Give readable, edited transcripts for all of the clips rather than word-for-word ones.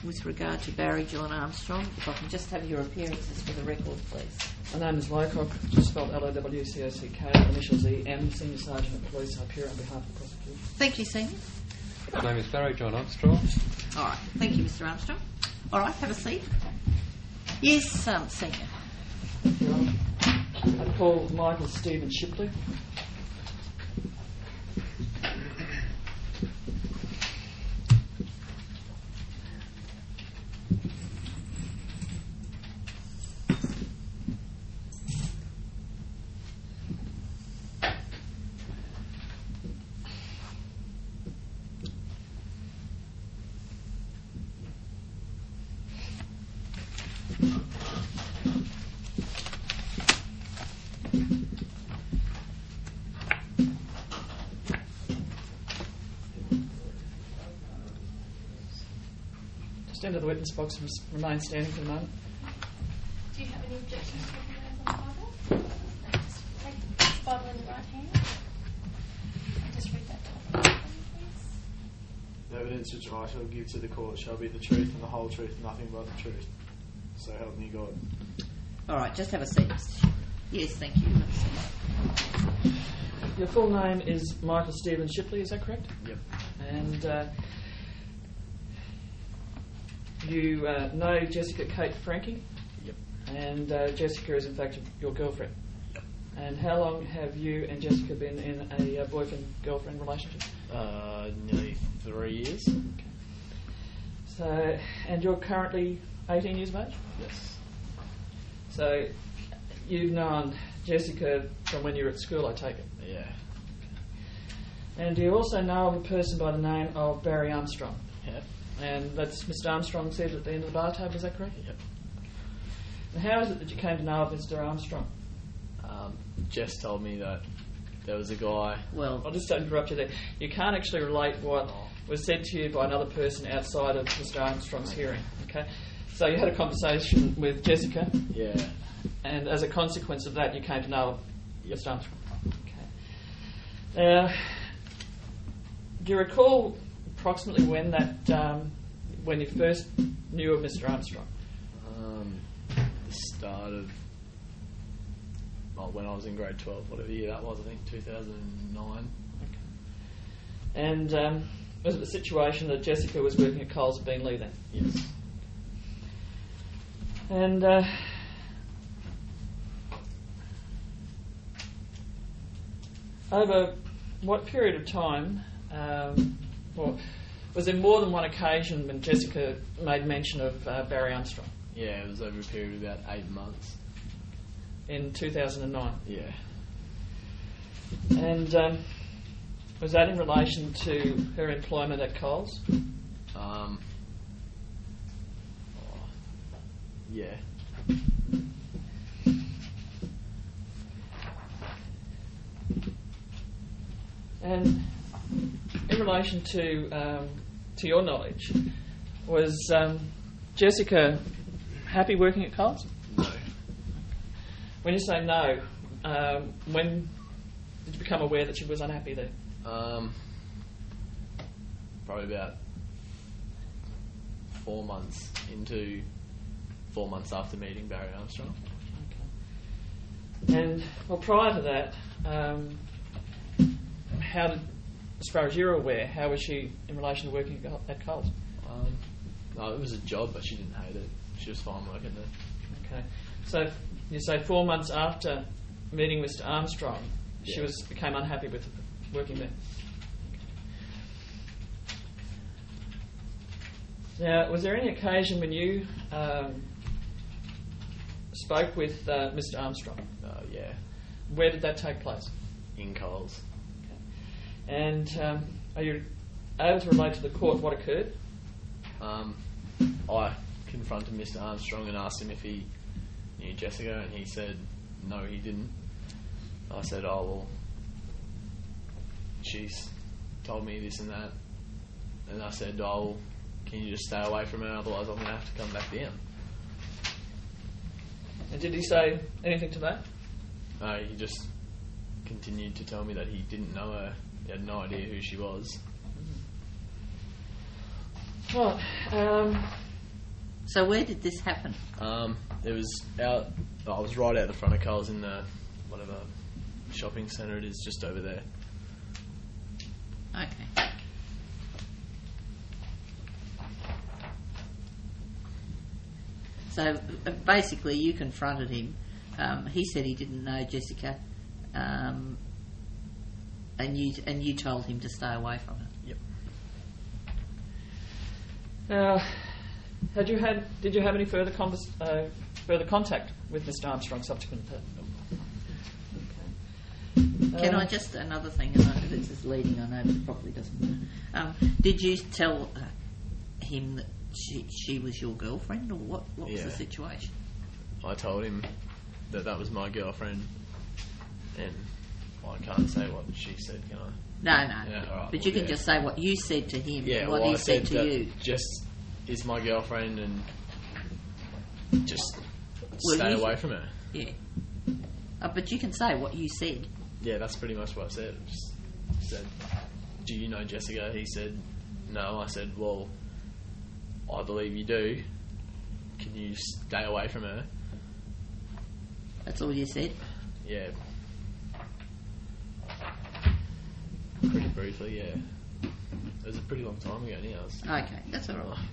with regard to Barry John Armstrong. If I can just have your appearances for the record, please. My name is Lowcock, spelled Lowcock, initials EM, Senior Sergeant at Police. I appear on behalf of the prosecution. Thank you, Senior. My name is Barry John Armstrong. All right, thank you, Mr. Armstrong. All right, have a seat. Yes, Senior. Thank you, Your Honour. I call Michael Stephen Shipley. Stand to the witness box and remain standing for the moment. Do you have any objections to the on the Bible? Just take this Bible in the right hand and just read that Bible, please. The evidence which I shall give to the court shall be the truth and the whole truth, and nothing but the truth. So help me God. All right, just have a seat, Mr. Shipley. Yes, thank you. Have a seat. Your full name is Michael Stephen Shipley, is that correct? Yep. And you know Jessica Kate Frankie? Yep. And Jessica is in fact your girlfriend? Yep. And how long have you and Jessica been in a boyfriend-girlfriend relationship? Nearly 3 years. Okay. So, and you're currently 18 years of age? Yes. So, you've known Jessica from when you were at school, I take it? Yeah. And do you also know of a person by the name of Barry Armstrong? Yep. And that's Mr. Armstrong said at the end of the bar table, is that correct? Yep. And how is it that you came to know of Mr. Armstrong? Jess told me that there was a guy. Well, I'll just interrupt you there. You can't actually relate what was said to you by another person outside of Mr. Armstrong's hearing, okay? So you had a conversation with Jessica, Yeah. and as a consequence of that, you came to know of Yep. Mr. Armstrong. Okay. Now, do you recall approximately when when you first knew of Mr. Armstrong? The start of when I was in grade 12, whatever year that was, I think 2009. Okay. And was it the situation that Jessica was working at Coles at Beenleigh then? Yes. And over what period of time, was there more than one occasion when Jessica made mention of Barry Armstrong? Yeah, it was over a period of about 8 months. In 2009? Yeah. And was that in relation to her employment at Coles? Yeah. And in relation to your knowledge, was Jessica happy working at Coles? No. When you say no, when did you become aware that she was unhappy there? Probably about 4 months after meeting Barry Armstrong. Okay. And well, prior to that, how did, as far as you're aware, how was she in relation to working at Coles? No, it was a job, but she didn't hate it. She was fine working there. Okay. So you say 4 months after meeting Mr. Armstrong, she Yeah. became unhappy with working there. Now, was there any occasion when you spoke with Mr. Armstrong? Yeah. Where did that take place? In Coles. Okay. And are you able to relate to the court what occurred? I confronted Mr. Armstrong and asked him if he knew Jessica, and he said no, he didn't. I said, oh, well, she's told me this and that. And I said, oh, well, can you just stay away from her, otherwise I'm going to have to come back down. And did he say anything to that? No, he just continued to tell me that he didn't know her. He had no idea who she was. Well, So where did this happen? It was out. I was right out the front of Coles in the whatever shopping centre it is, just over there. Okay. So basically, you confronted him. He said he didn't know Jessica, and you told him to stay away from her. Yep. Did you have any further contact with Mr. Armstrong subsequent to that? Okay. Can I just another thing? I know this is leading. I know, but it probably doesn't matter. Did you tell him that she was your girlfriend, or what was the situation? I told him that was my girlfriend, and I can't say what she said, can I? No. Yeah, all right, But you can just say what you said to him, Yeah, and what well, he I said to that you. Jess is my girlfriend, and just Well, stay you- away from her. Yeah. But you can say what you said. Yeah, that's pretty much what I said. I just said, "Do you know Jessica?" He said, "No." I said, "Well, I believe you do. Can you stay away from her?" That's all you said. Yeah. Pretty briefly, yeah. It was a pretty long time ago now. Okay, that's all right.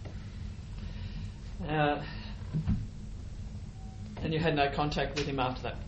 And you had no contact with him after that?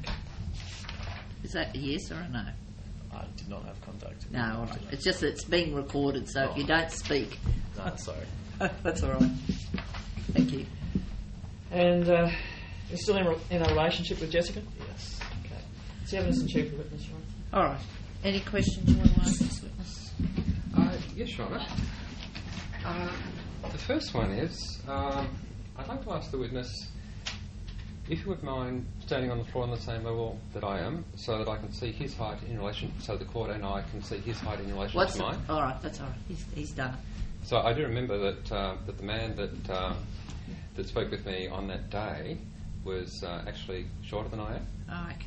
Is that a yes or a no? I did not have contact. No, all right. It's just that it's being recorded, so if you don't speak, No, sorry. that's all right. Thank you. And you're still in a relationship with Jessica? Yes. Okay. Is the evidence and chief witness, right? All right. Any questions you want to ask this witness? Yes, Your Honour. The first one is, I'd like to ask the witness if you would mind standing on the floor on the same level that I am, so that I can see his height in relation, so the court and I can see his height in relation to mine. All right, that's all right. He's done it. So I do remember that that the man that spoke with me on that day was actually shorter than I am, Oh, okay.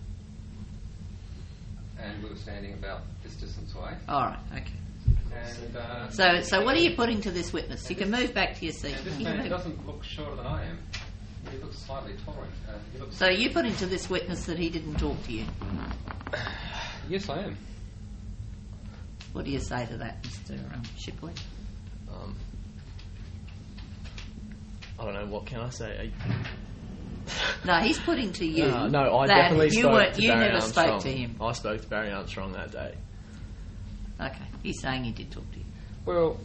and we were standing about this distance away. All right, okay. And So what are you putting to this witness? You can move back to your seat. and this You can man move. doesn't look shorter than I am. He looks slightly taller. He looks So you putting to this witness that he didn't talk to you. Yes, I am. What do you say to that, Mr. Shipley? I don't know, what can I say? No, he's putting to you. No, I that definitely you spoke weren't- to you Barry never Armstrong. spoke to him. I spoke to Barry Armstrong that day. Okay, he's saying he did talk to you. Well,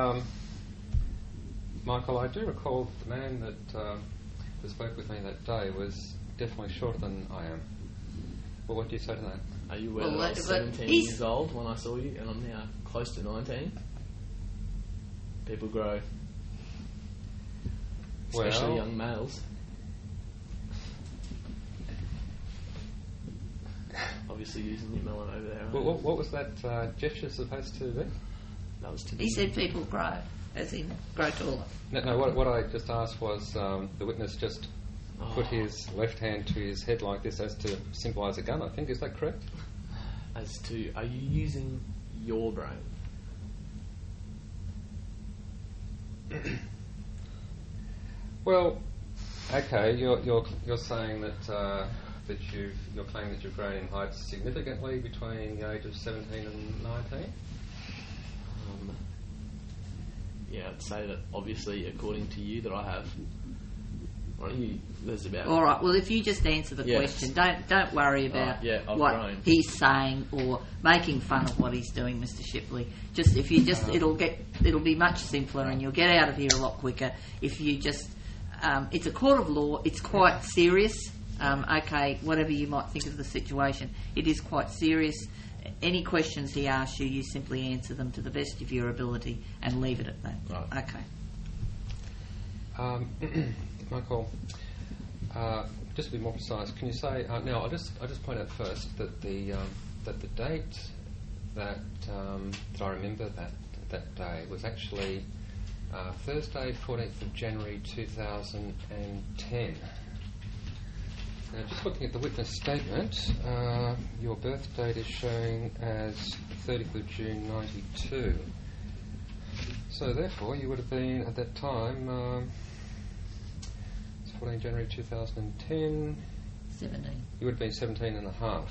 Michael, I do recall the man that spoke with me that day was definitely shorter than I am. Well, what do you say to that? Are you aware Well, that I was but 17 he's- years old when I saw you, and I'm now close to 19? People grow. Especially Well- young males. Obviously using your melon over there. What was that gesture supposed to be? That was to He said people grow, as in grow taller. No, what I just asked was the witness just put his left hand to his head like this as to symbolise a gun, I think. Is that correct? As to, are you using your brain? Well, okay, you're saying that you're claiming that you've grown in height significantly between the age of 17 and 19. Yeah, I'd say that obviously, according to you, that I have. Why don't you? There's about. All right. Well, if you just answer the Yes. question, don't worry about yeah, I've what grown. he's saying or making fun of what he's doing, Mr. Shipley. Just if you just, it'll be much simpler, and you'll get out of here a lot quicker if you just. It's a court of law. It's quite serious. Okay, whatever you might think of the situation, it is quite serious. Any questions he asks you, you simply answer them to the best of your ability and leave it at that. Right. Okay. Michael, just to be more precise, can you say now? I'll just point out first that the date that I remember that day was actually Thursday, 14th of January 2010. Now, just looking at the witness statement, your birth date is showing as 30th of June 92. So, therefore, you would have been at that time 14 January 2010. 17. You would have been 17 and a half.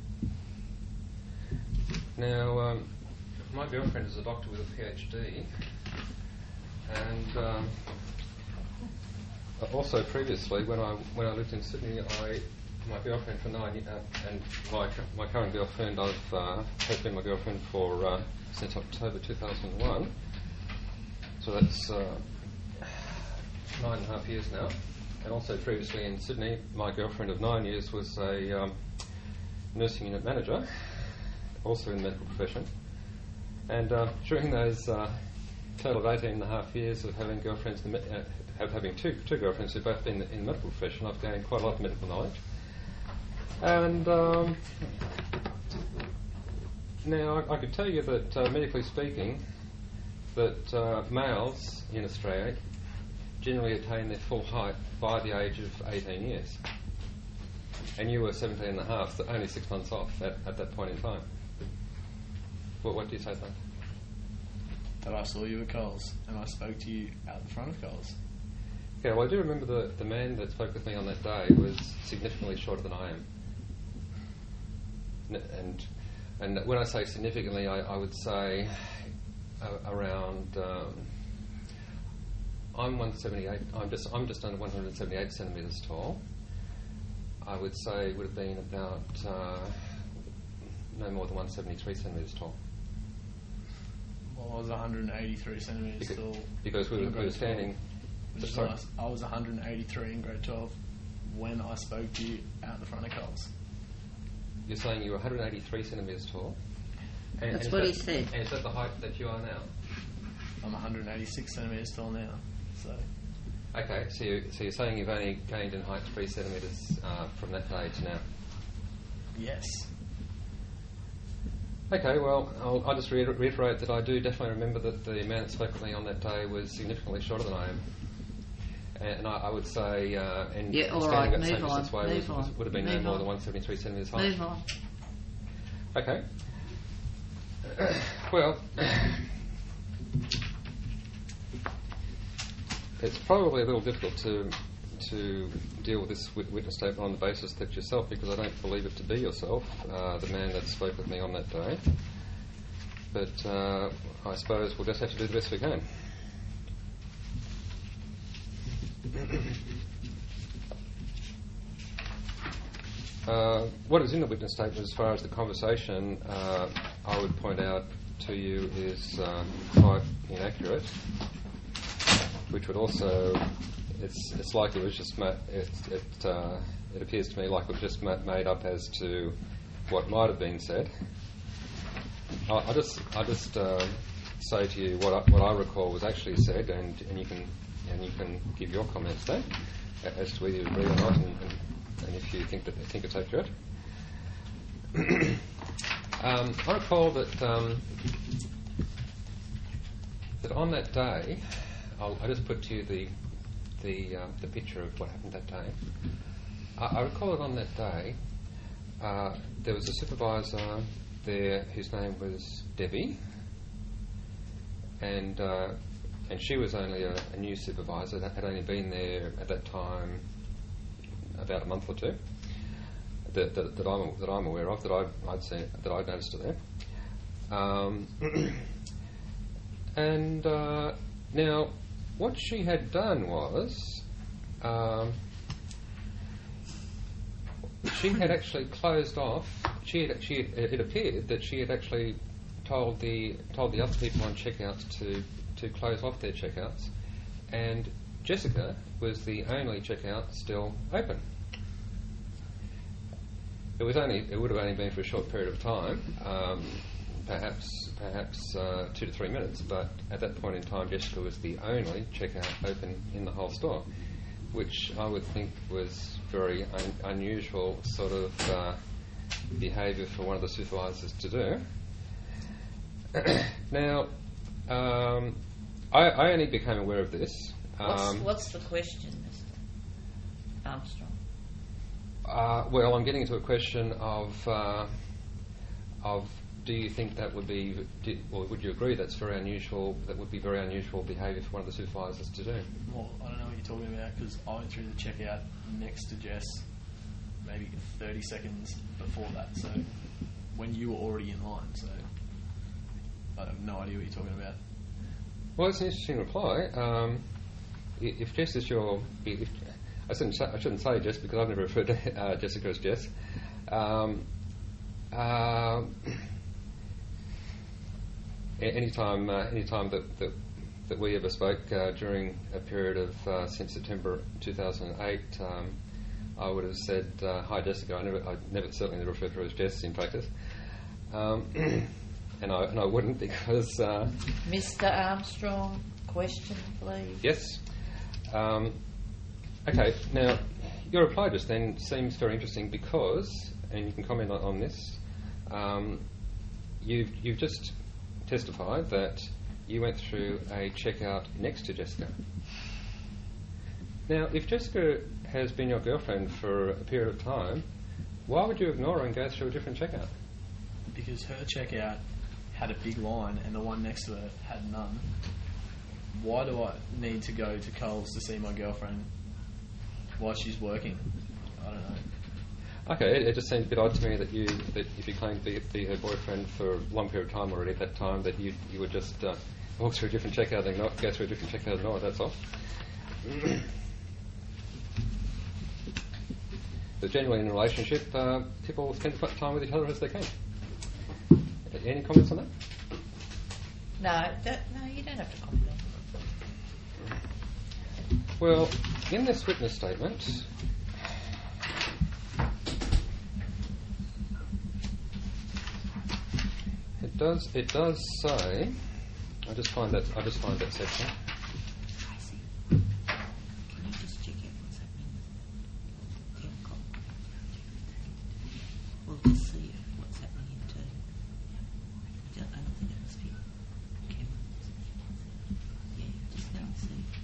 Now, my girlfriend is a doctor with a PhD, and also previously, when I lived in Sydney, my girlfriend for 9 years, and my current girlfriend, has been my girlfriend for since October 2001. So that's 9.5 years now. And also previously in Sydney, my girlfriend of 9 years was a nursing unit manager, also in the medical profession. And during those total of 18.5 years of having girlfriends, having two girlfriends who've both been in the medical profession, I've gained quite a lot of medical knowledge. And now I could tell you that, medically speaking, that males in Australia generally attain their full height by the age of 18 years. And you were 17 and a half, so only 6 months off at that point in time. What do you say to that? That I saw you at Coles and I spoke to you out the front of Coles. Yeah, well, I do remember the man that spoke with me on that day was significantly shorter than I am. And when I say significantly, I would say around. I'm 178. I'm just under 178 centimetres tall. I would say it would have been about no more than 173 centimetres tall. Well, I was 183 centimetres tall. Because we were standing. I was 183 in grade 12 when I spoke to you out the front of Coles. You're saying you were 183 centimetres tall? And That's what he said. And is that the height that you are now? I'm 186 centimetres tall now. So. Okay, so you're saying you've only gained in height 3 centimetres from that day to now? Yes. Okay, well, I'll just reiterate that I do definitely remember that the man that spoke with me on that day was significantly shorter than I am. And I would say, and yeah, all standing right, that same move distance on, away move would have been no more than 173 centimetres high. Move on. Okay. Well, it's probably a little difficult to deal with this witness statement on the basis that yourself, because I don't believe it to be yourself, the man that spoke with me on that day. But I suppose we'll just have to do the best we can. What is in the witness statement as far as the conversation, I would point out to you, is quite inaccurate, which would also, it's like it was just it appears to me like it was just made up as to what might have been said. I just say to you what I recall was actually said, and you can give your comments there as to whether you agree or not, and if you think it's accurate. I recall that on that day, I'll just put to you the picture of what happened that day. I recall that on that day, there was a supervisor there whose name was Debbie, and she was only a new supervisor that had only been there at that time about a month or two that I'm aware of, that I'd seen, that I'd noticed her there. And now, what she had done was she had actually closed off. It appeared that she had actually told the other people on checkouts to close off their checkouts, and Jessica was the only checkout still open. It would have only been for a short period of time, perhaps 2 to 3 minutes, but at that point in time Jessica was the only checkout open in the whole store, which I would think was very unusual sort of behaviour for one of the supervisors to do. Now, I only became aware of this. What's the question, Mr. Armstrong? Well, I'm getting into a question of do you think that would be, or would you agree that's very unusual? That would be very unusual behaviour for one of the supervisors to do. Well, I don't know what you're talking about because I went through the checkout next to Jess maybe 30 seconds before that. So when you were already in line, so I have no idea what you're talking about. Well, it's an interesting reply. If Jess is your, I shouldn't say Jess because I've never referred to Jessica as Jess. Anytime that we ever spoke during a period of since September 2008, I would have said, "Hi, Jessica." I never certainly referred to her as Jess in practice, and I wouldn't because. Mr. Armstrong, question, please. Yes. Okay. Now, your reply just then seems very interesting because, and you can comment on this. You've just testified that you went through a checkout next to Jessica. Now, if Jessica has been your girlfriend for a period of time, why would you ignore her and go through a different checkout? Because her checkout had a big line and the one next to her had none. Why do I need to go to Coles to see my girlfriend while she's working? I don't know. Okay, it just seems a bit odd to me that if you claim to be her boyfriend for a long period of time already at that time, that you would just walk through a different checkout and not go through a different checkout and ignore it, that's all. But generally in a relationship, people spend as much time with each other as they can. Any comments on that? No, you don't have to comment on it. Well, in this witness statement, it does say. I just find that section. Tracy, can you just check out what's happening? We'll just see what's happening in turn. I don't think it must be cameras. Yeah, just go and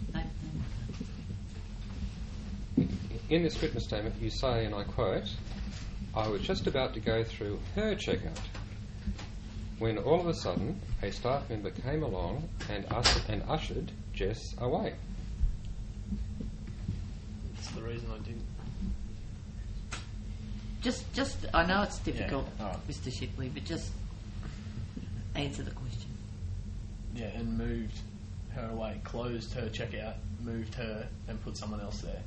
see. No. In this witness statement, you say, and I quote, "I was just about to go through her checkout when all of a sudden a staff member came along and ushered Jess away." That's the reason I didn't. Just, I know it's difficult, Yeah, all right. Mr. Shipley, but just answer the question. Yeah, and moved her away, closed her checkout, moved her and put someone else there.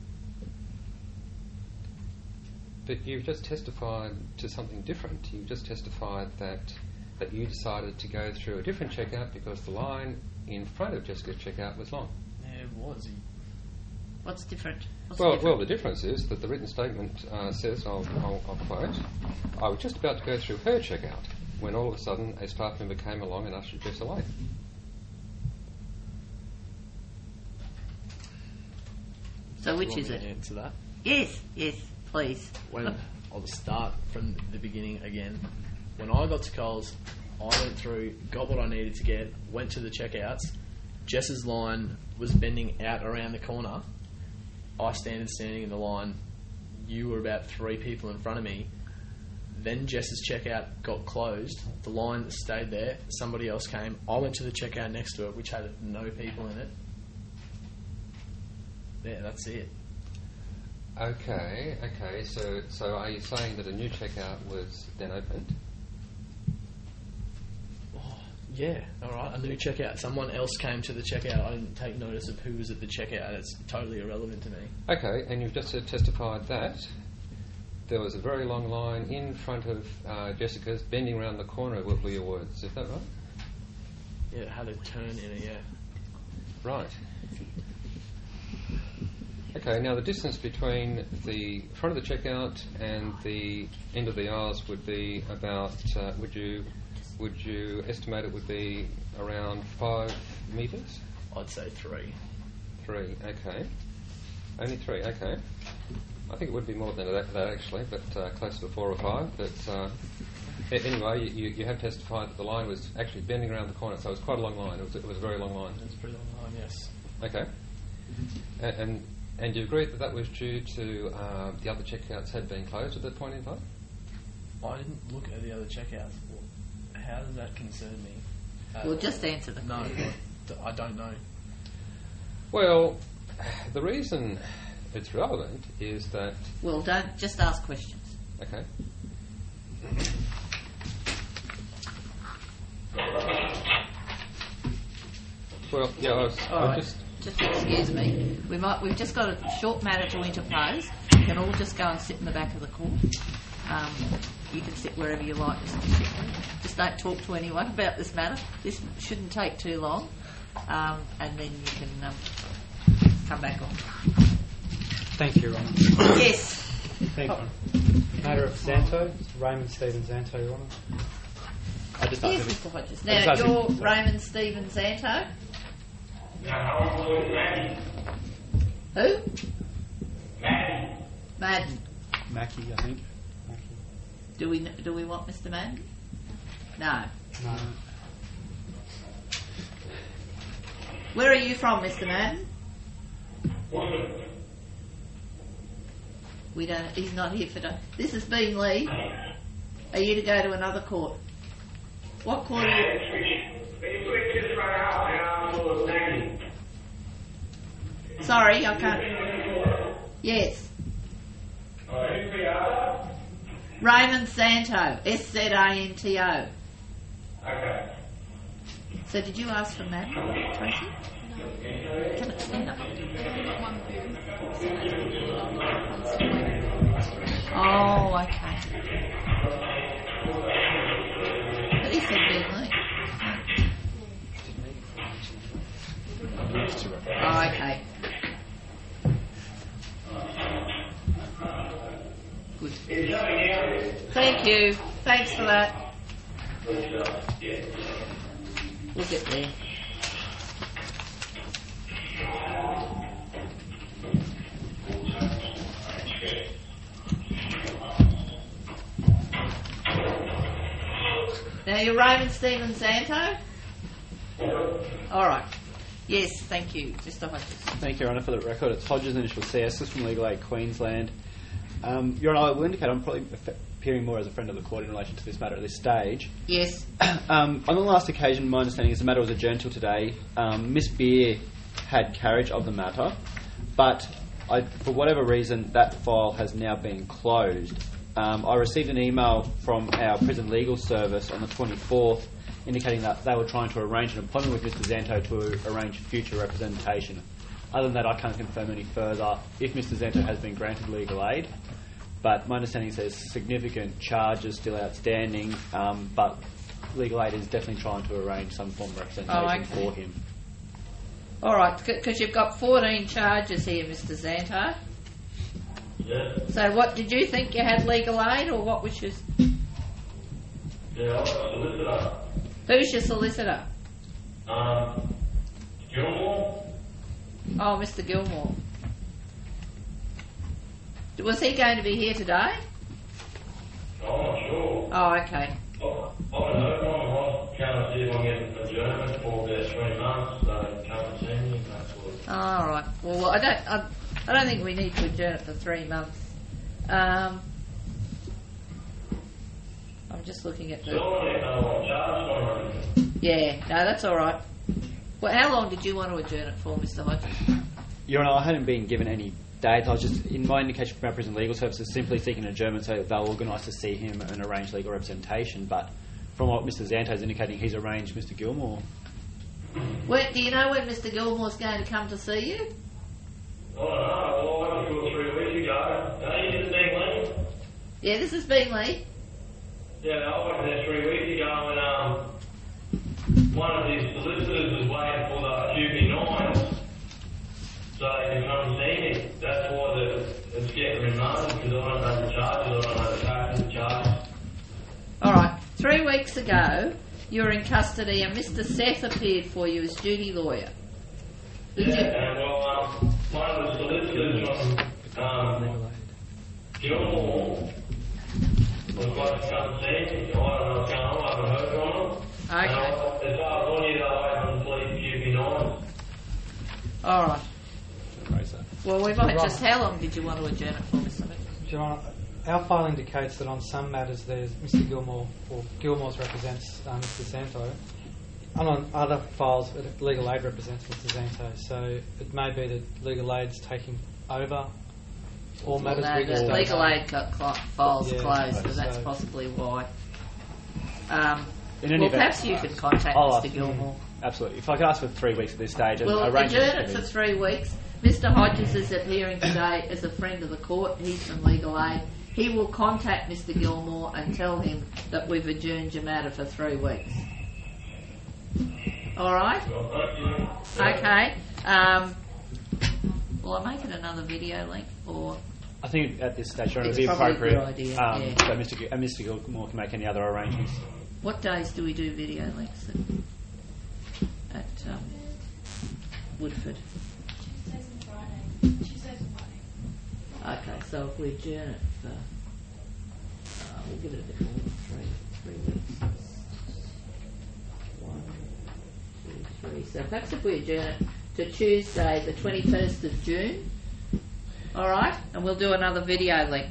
But you've just testified to something different. You've just testified that you decided to go through a different checkout because the line in front of Jessica's checkout was long. Yeah, it was. What's different? Well, the difference is that the written statement says, I'll quote, "I was just about to go through her checkout when all of a sudden a staff member came along and ushered Jess away." So which is To it? answer that? Yes, please. When I'll start from the beginning again. When I got to Coles, I went through, got what I needed to get, went to the checkouts. Jess's line was bending out around the corner. I standing in the line. You were about 3 people in front of me. Then Jess's checkout got closed. The line stayed there. Somebody else came. I went to the checkout next to it, which had no people in it. Yeah, that's it. Okay. So are you saying that a new checkout was then opened? Yeah, all right, a new checkout. Someone else came to the checkout. I didn't take notice of who was at the checkout. It's totally irrelevant to me. Okay, and you've just testified that there was a very long line in front of Jessica's, bending around the corner, were your words. Is that right? Yeah, it had a turn in it, yeah. Right. Okay, now the distance between the front of the checkout and the end of the aisles would be about, would you estimate it would be around 5 metres? I'd say 3. 3, okay. Only 3, okay. I think it would be more than that actually, but closer to 4 or 5. But anyway, you have testified that the line was actually bending around the corner, so it was quite a long line. It was a very long line. It's a pretty long line, yes. Okay. And you agree that was due to the other checkouts had been closed at that point in time? I didn't look at the other checkouts. How does that concern me? Well, just answer the No, question. I don't know. Well, the reason it's relevant is that... Well, don't just ask questions. Okay. Well, yeah, All I right. just... Just excuse me. We've just got a short matter to interpose. You can all just go and sit in the back of the court. You can sit wherever you like, Mr. Shipley. Just don't talk to anyone about this matter. This shouldn't take too long, and then you can come back on. Thank you, Your Honour. Yes. Thank you. Matter of Zanto, Raymond Stephen Zanto, Your Honour. I just Yes, asked Mr. Hodges. I just Now, asked you're him- Raymond Stephen Zanto. Who? Madden. Mackie, I think. Do we want Mr. Madden? No. No. Where are you from, Mr. Madden? We don't. He's not here for. This is Bean Lee. Are you to go to another court? What court are you? Sorry, I can't. Yes. Raymond Santo. SZANTO. Okay. So did you ask for Madden, Tracy? Come on, stand up. Oh, okay. But he said Bean Lee. Oh, okay. Good. Thank you. Thanks for that. We'll get there. Now you're Raymond Stephen Zanto? All right. Yes, thank you. Mr. Hodges. Thank you, Your Honour. For the record, it's Hodges Initial CS. This is from Legal Aid Queensland. Your Honour, I will indicate I'm probably appearing more as a friend of the court in relation to this matter at this stage. Yes. On the last occasion, my understanding is the matter was adjourned till today. Miss Beer had carriage of the matter, but for whatever reason, that file has now been closed. I received an email from our prison legal service on the 24th indicating that they were trying to arrange an appointment with Mr. Zanto to arrange future representation. Other than that, I can't confirm any further if Mr. Zanto has been granted legal aid. But my understanding is there's significant charges still outstanding, but legal aid is definitely trying to arrange some form of representation for him. All right, because you've got 14 charges here, Mr. Zanto. Yeah. So what, did you think you had legal aid, or what was your... Yeah, I'm a solicitor. Who's your solicitor? Gilmore? Oh, Mr. Gilmore. Was he going to be here today? I'm not sure. Oh, okay. I don't know. I'm trying to see if I can get adjournment for about 3 months, so come and see me. All right. Well, I don't think we need to adjourn it for 3 months. I'm just looking at the... Yeah, no, that's all right. Well, how long did you want to adjourn it for, Mr. Hodges? Your Honour, I hadn't been given any dates. I was just, in my indication from our prison legal services, simply seeking an adjournment so that they'll organise to see him and arrange legal representation. But from what Mr. Zanto is indicating, he's arranged Mr. Gilmore. Do you know when Mr. Gilmore's going to come to see you? I don't know. Well, I went to 3 weeks ago. No, you didn't think me? Yeah, this is Bean Lee. Yeah, I went there 3 weeks ago and one of his solicitors was waiting for the QB9s so they can come and see me. That's why it's getting remanded, because I don't know the charges, I don't know the taxes, charges. All right. 3 weeks ago, you were in custody and Mr. Seth appeared for you as duty lawyer. Did you? And well, one of the solicitors from Gilmore was supposed to come and see me. I don't know what's going on, I haven't heard from them. Okay. As far as I knew, they were waiting for the police QB9s. All right. Raise that. Well, we might just... How long did you want to adjourn it for, Mr. Hodges? Your Honour, our file indicates that on some matters there's Mr Gilmore, or Gilmore's represents Mr Zanto, and on other files legal aid represents Mr Zanto. So it may be that legal aid's taking over all matters. No, the legal aid file's closed, so that's so possibly why. In any event, perhaps you could contact Mr Gilmore. Absolutely. If I could ask for 3 weeks at this stage, and We'll arrange adjourn it for 3 weeks. Mr Hodges is appearing today as a friend of the court. He's from legal aid. He will contact Mr Gilmore and tell him that we've adjourned your matter for 3 weeks. All right? Okay. Will I make it another video link, or I think at this stage, it would It's be probably a good appropriate idea, so Mr Gilmore can make any other arrangements. what days do we do video links at Woodford? Tuesdays and Fridays. Tuesdays and Fridays. Okay, so if we adjourn it for, we'll give it a bit more than 3 weeks. 1, 2, 3. So perhaps if we adjourn it to Tuesday, the 21st of June. All right, and we'll do another video link.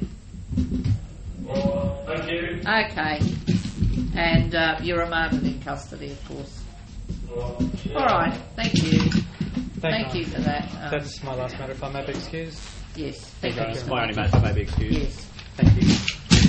Well, thank you. Okay, and you're remanded in custody, of course. Well, All right, thank you. Thank you for that. That's my last matter, if I may be excused. Yes, thank you. It's my only matter, if I may be excused. Yes. Thank you.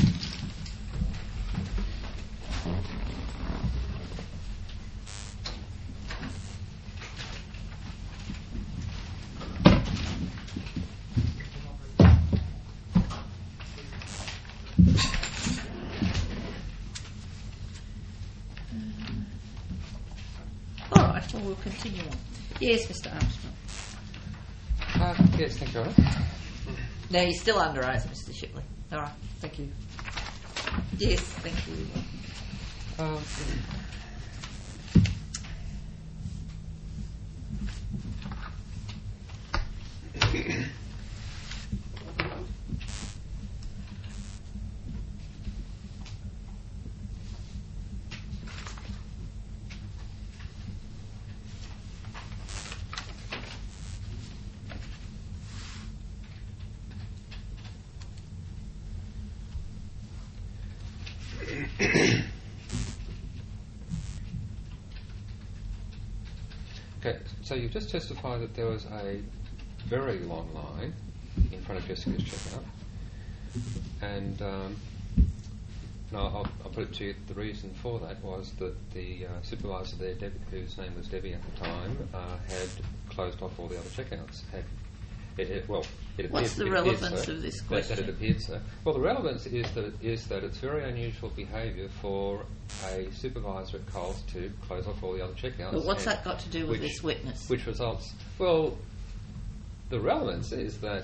All right, well, we'll continue on. Yes, Mr. Armstrong. Yes, thank you, Anna. No, you're still under oath, Mr. Shipley. All right, thank you. Yes, thank you. Okay, so you've just testified that there was a very long line in front of Jessica's checkout, and I'll put it to you, the reason for that was that the supervisor there, whose name was Debbie at the time, had closed off all the other checkouts. What's the relevance of this question? That it appeared so. Well, the relevance is that it's very unusual behaviour for a supervisor at Coles to close off all the other checkouts. But what's that got to do with this witness? Which results... Well, the relevance is that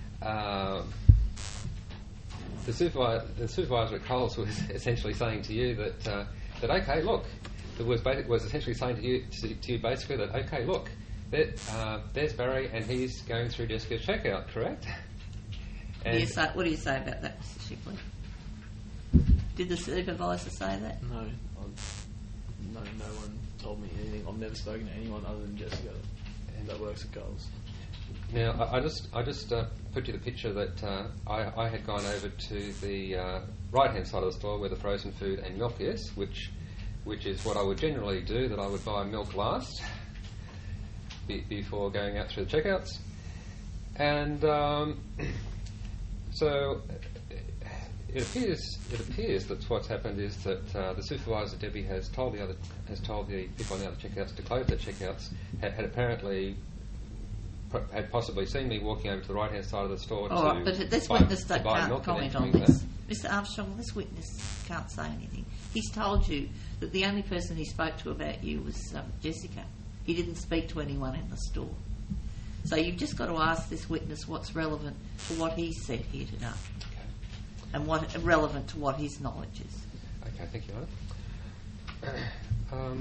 the supervisor at Coles was essentially saying to you that okay, look, it was essentially saying to you basically that, okay, look, there's Barry and he's going through Jessica's checkout, correct? And What do you say about that, Mr. Shipley? Did the supervisor say that? No, no one told me anything. I've never spoken to anyone other than Jessica that works at Coles. Now, I just put you the picture that I had gone over to the right-hand side of the store where the frozen food and milk is, which is what I would generally do, that I would buy milk last before going out through the checkouts. And so it appears that what's happened is that the supervisor Debbie has told the people on the other checkouts to close their checkouts. Had apparently had possibly seen me walking over to the right hand side of the store. All right, but this witness can't comment on this. Mr. Armstrong, this witness can't say anything. He's told you that the only person he spoke to about you was Jessica. He didn't speak to anyone in the store. So you've just got to ask this witness what's relevant to what he said here today. Okay. And what relevant to what his knowledge is. Okay, thank you, Anna.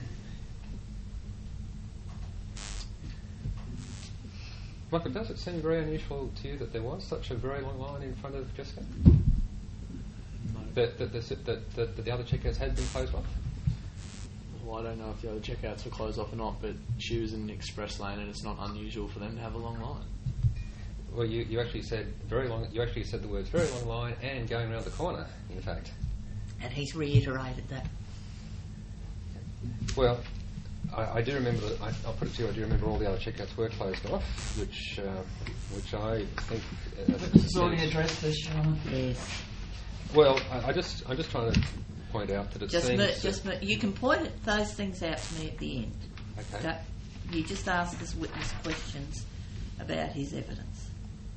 Michael, does it seem very unusual to you that there was such a very long line in front of Jessica? No. That the other checkouts had been closed off? Well, I don't know if the other checkouts were closed off or not, but she was in an express lane and it's not unusual for them to have a long line. Well, you actually said very long. You actually said the words very long line and going around the corner. In fact. And he's reiterated that. Well, I do remember. I'll put it to you. I do remember all the other checkouts were closed off, which I think. It's already addressed this, Sean. Yes. Well, I'm just trying to point out that it seems. You can point those things out to me at the end. Okay. You just ask us witness questions about his evidence.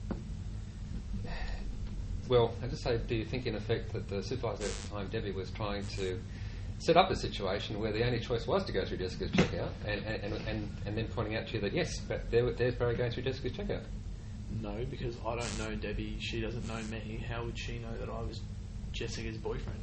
Well, I just say, do you think in effect that the supervisor at the time, Debbie, was trying to set up a situation where the only choice was to go through Jessica's checkout, and then pointing out to you that yes, but there's Barry going through Jessica's checkout? No, because I don't know Debbie. She doesn't know me. How would she know that I was Jessica's boyfriend?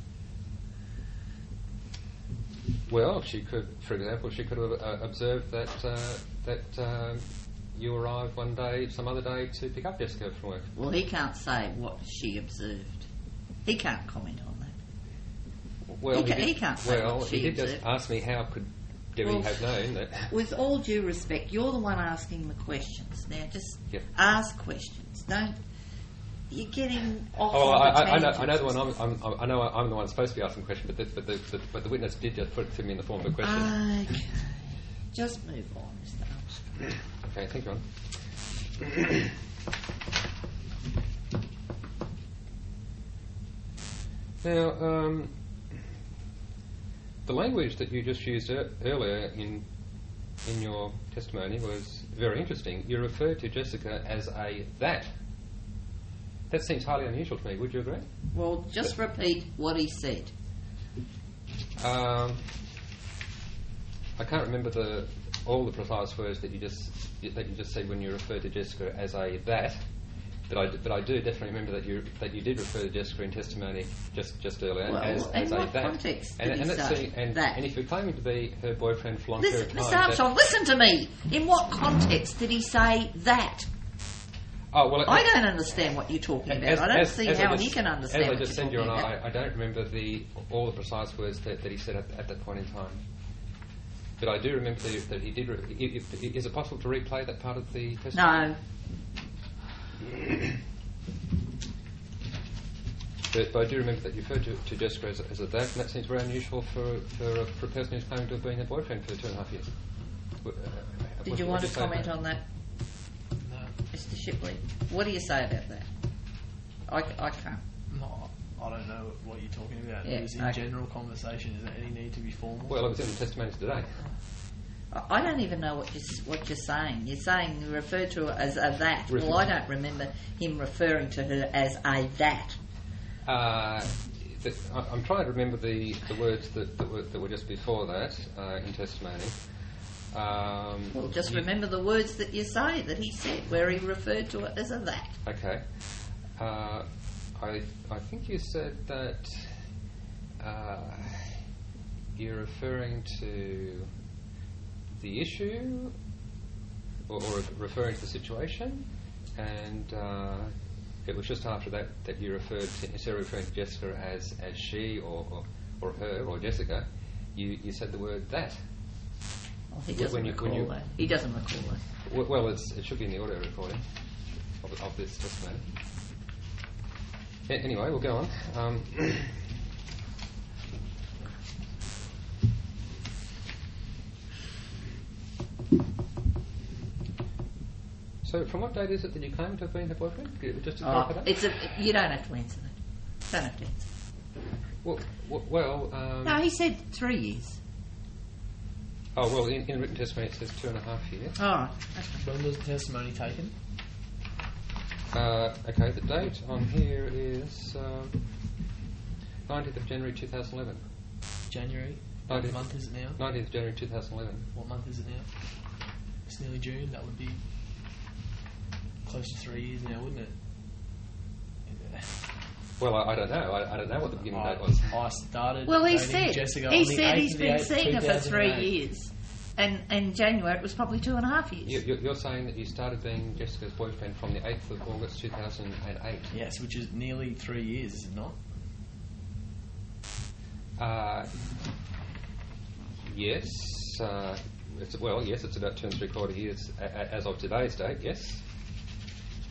Well, she could, for example, have observed that you arrived one day, some other day, to pick up Jessica from work. Well, he can't say what she observed. He can't comment on that. Well, he can't say what she he did observed. just ask me how could Debbie have known that. With all due respect, you're the one asking the questions. Now, just ask questions. Don't. You're getting off. Oh, on I the know the one. I know I'm the one supposed to be asking the question, but the witness did just put it to me in the form of a question. Okay, just move on, Mr. Armstrong. Okay, thank you, Ron. Now, the language that you just used earlier in your testimony was very interesting. You referred to Jessica as a that. That seems highly unusual to me. Would you agree? Well, just repeat what he said. I can't remember all the precise words that you just said when you referred to Jessica as a that. But I do definitely remember that you did refer to Jessica in testimony just earlier as in a what that. Context And did he say that? And if you're claiming to be her boyfriend for a long period of time, Mr. Armstrong, listen to me. In what context did he say that? Oh, well, I don't understand what you're talking about. I don't see how he can understand what you're talking about. I don't remember all the precise words that he said at that point in time. But I do remember that he did. Is it possible to replay that part of the testimony? No. But I do remember that you referred to Jessica as a that, and that seems very unusual for a person who's claiming to have been her boyfriend for 2.5 years. Did you want to comment on that? No. Mr. Shipley, what do you say about that? I can't. No, I don't know what you're talking about. Yeah, It was in general conversation. Is there any need to be formal? Well, it was in the testimony today. I don't even know what you're saying. You're saying you referred to her as a that. Well, I don't remember him referring to her as a that. I'm trying to remember the words that were just before that in testimony. Well, just remember the words that you say, that he said, where he referred to it as a that. Okay. I think you said that you're referring to the issue or referring to the situation, and it was just after that you referred to, instead of referring to Jessica as she or her or Jessica, you said the word that. Well, he doesn't recall that. He doesn't recall that. Well, it should be in the audio recording of this testimony. Anyway, we'll go on. So, from what date is it that you claim to have been her boyfriend? Just to clarify that? You don't have to answer that. Don't have to answer. Well, no, he said 3 years. Oh, well, in written testimony it says 2.5 years. All right. When was the testimony taken? Okay, the date on here is 19th of January 2011. January? What month is it now? 19th of January 2011. What month is it now? It's nearly June. That would be close to 3 years now, wouldn't it? Well, I don't know. I don't know what the beginning date was. I started. Well, he dating said Jessica he's on been seeing her for 3 2008. years, and in January it was probably 2.5 years. You're saying that you started being Jessica's boyfriend from the 8th of August 2008. Yes, which is nearly 3 years, is it not? Yes. Yes, it's about 2 3/4 years as of today's date. Yes.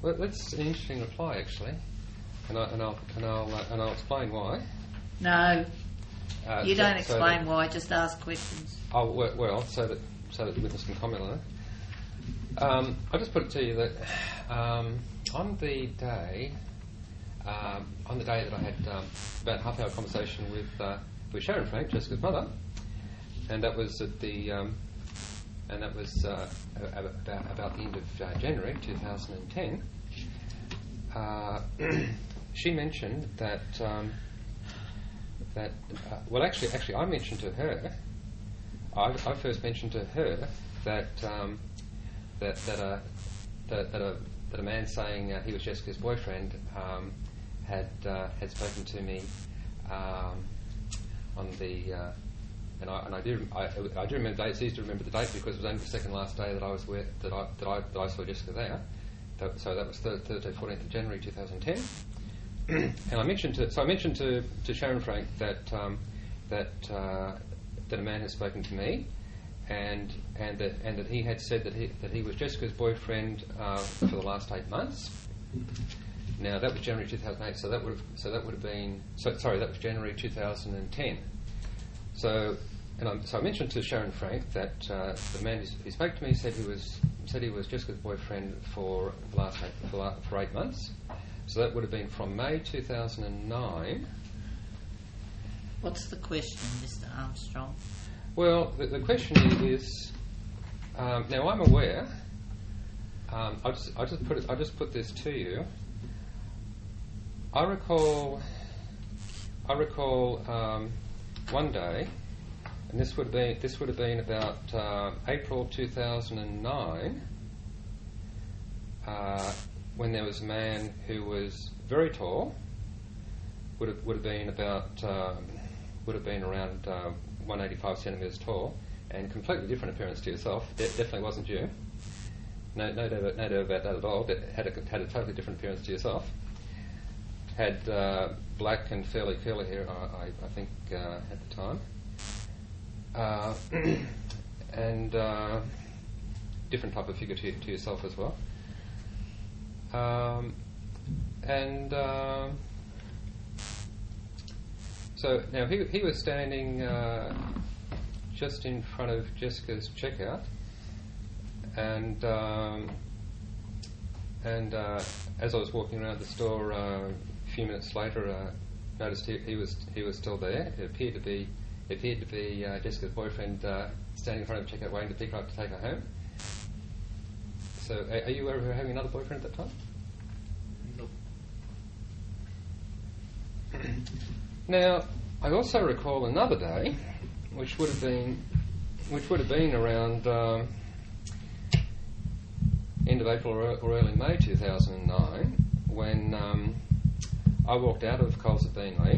Well, that's an interesting reply, actually, and I'll explain why. No, you don't so explain why. Just ask questions. Oh well, so that the witness can comment on it. I'll just put it to you that on the day that I had about a half-hour conversation with Sharon Frank, Jessica's mother, and that was at the about the end of January 2010. She mentioned that actually I mentioned to her. I first mentioned to her that a man saying he was Jessica's boyfriend had spoken to me on the and I do remember the date. It's easy to remember the date because it was only the second last day that I was that I saw Jessica there. So that was Thursday, 14th of January 2010. And I mentioned to Sharon Frank that a man had spoken to me, and that he had said that he was Jessica's boyfriend for the last 8 months. Now that was January 2008, so that would have been that was January 2010. So I mentioned to Sharon Frank that the man who spoke to me said he was Jessica's boyfriend for the last 8 months. So that would have been from May 2009. What's the question, Mr. Armstrong? Well, the question is, now I'm aware. I'll just put this to you. I recall one day, and this would have been about April 2009, when there was a man who was very tall, would have been around 185 centimetres tall, and completely different appearance to yourself. Definitely wasn't you. No doubt about that at all. Had a totally different appearance to yourself. Had black and fairly curly hair, I think, at the time, and different type of figure to yourself as well. So now he was standing just in front of Jessica's checkout, and as I was walking around the store a few minutes later, noticed he was still there. It appeared to be Jessica's boyfriend standing in front of the checkout waiting to pick her up to take her home. So are you aware of her having another boyfriend at that time? Nope. Now, I also recall another day, which would have been around end of April or early May 2009, when I walked out of Coles at Beenleigh,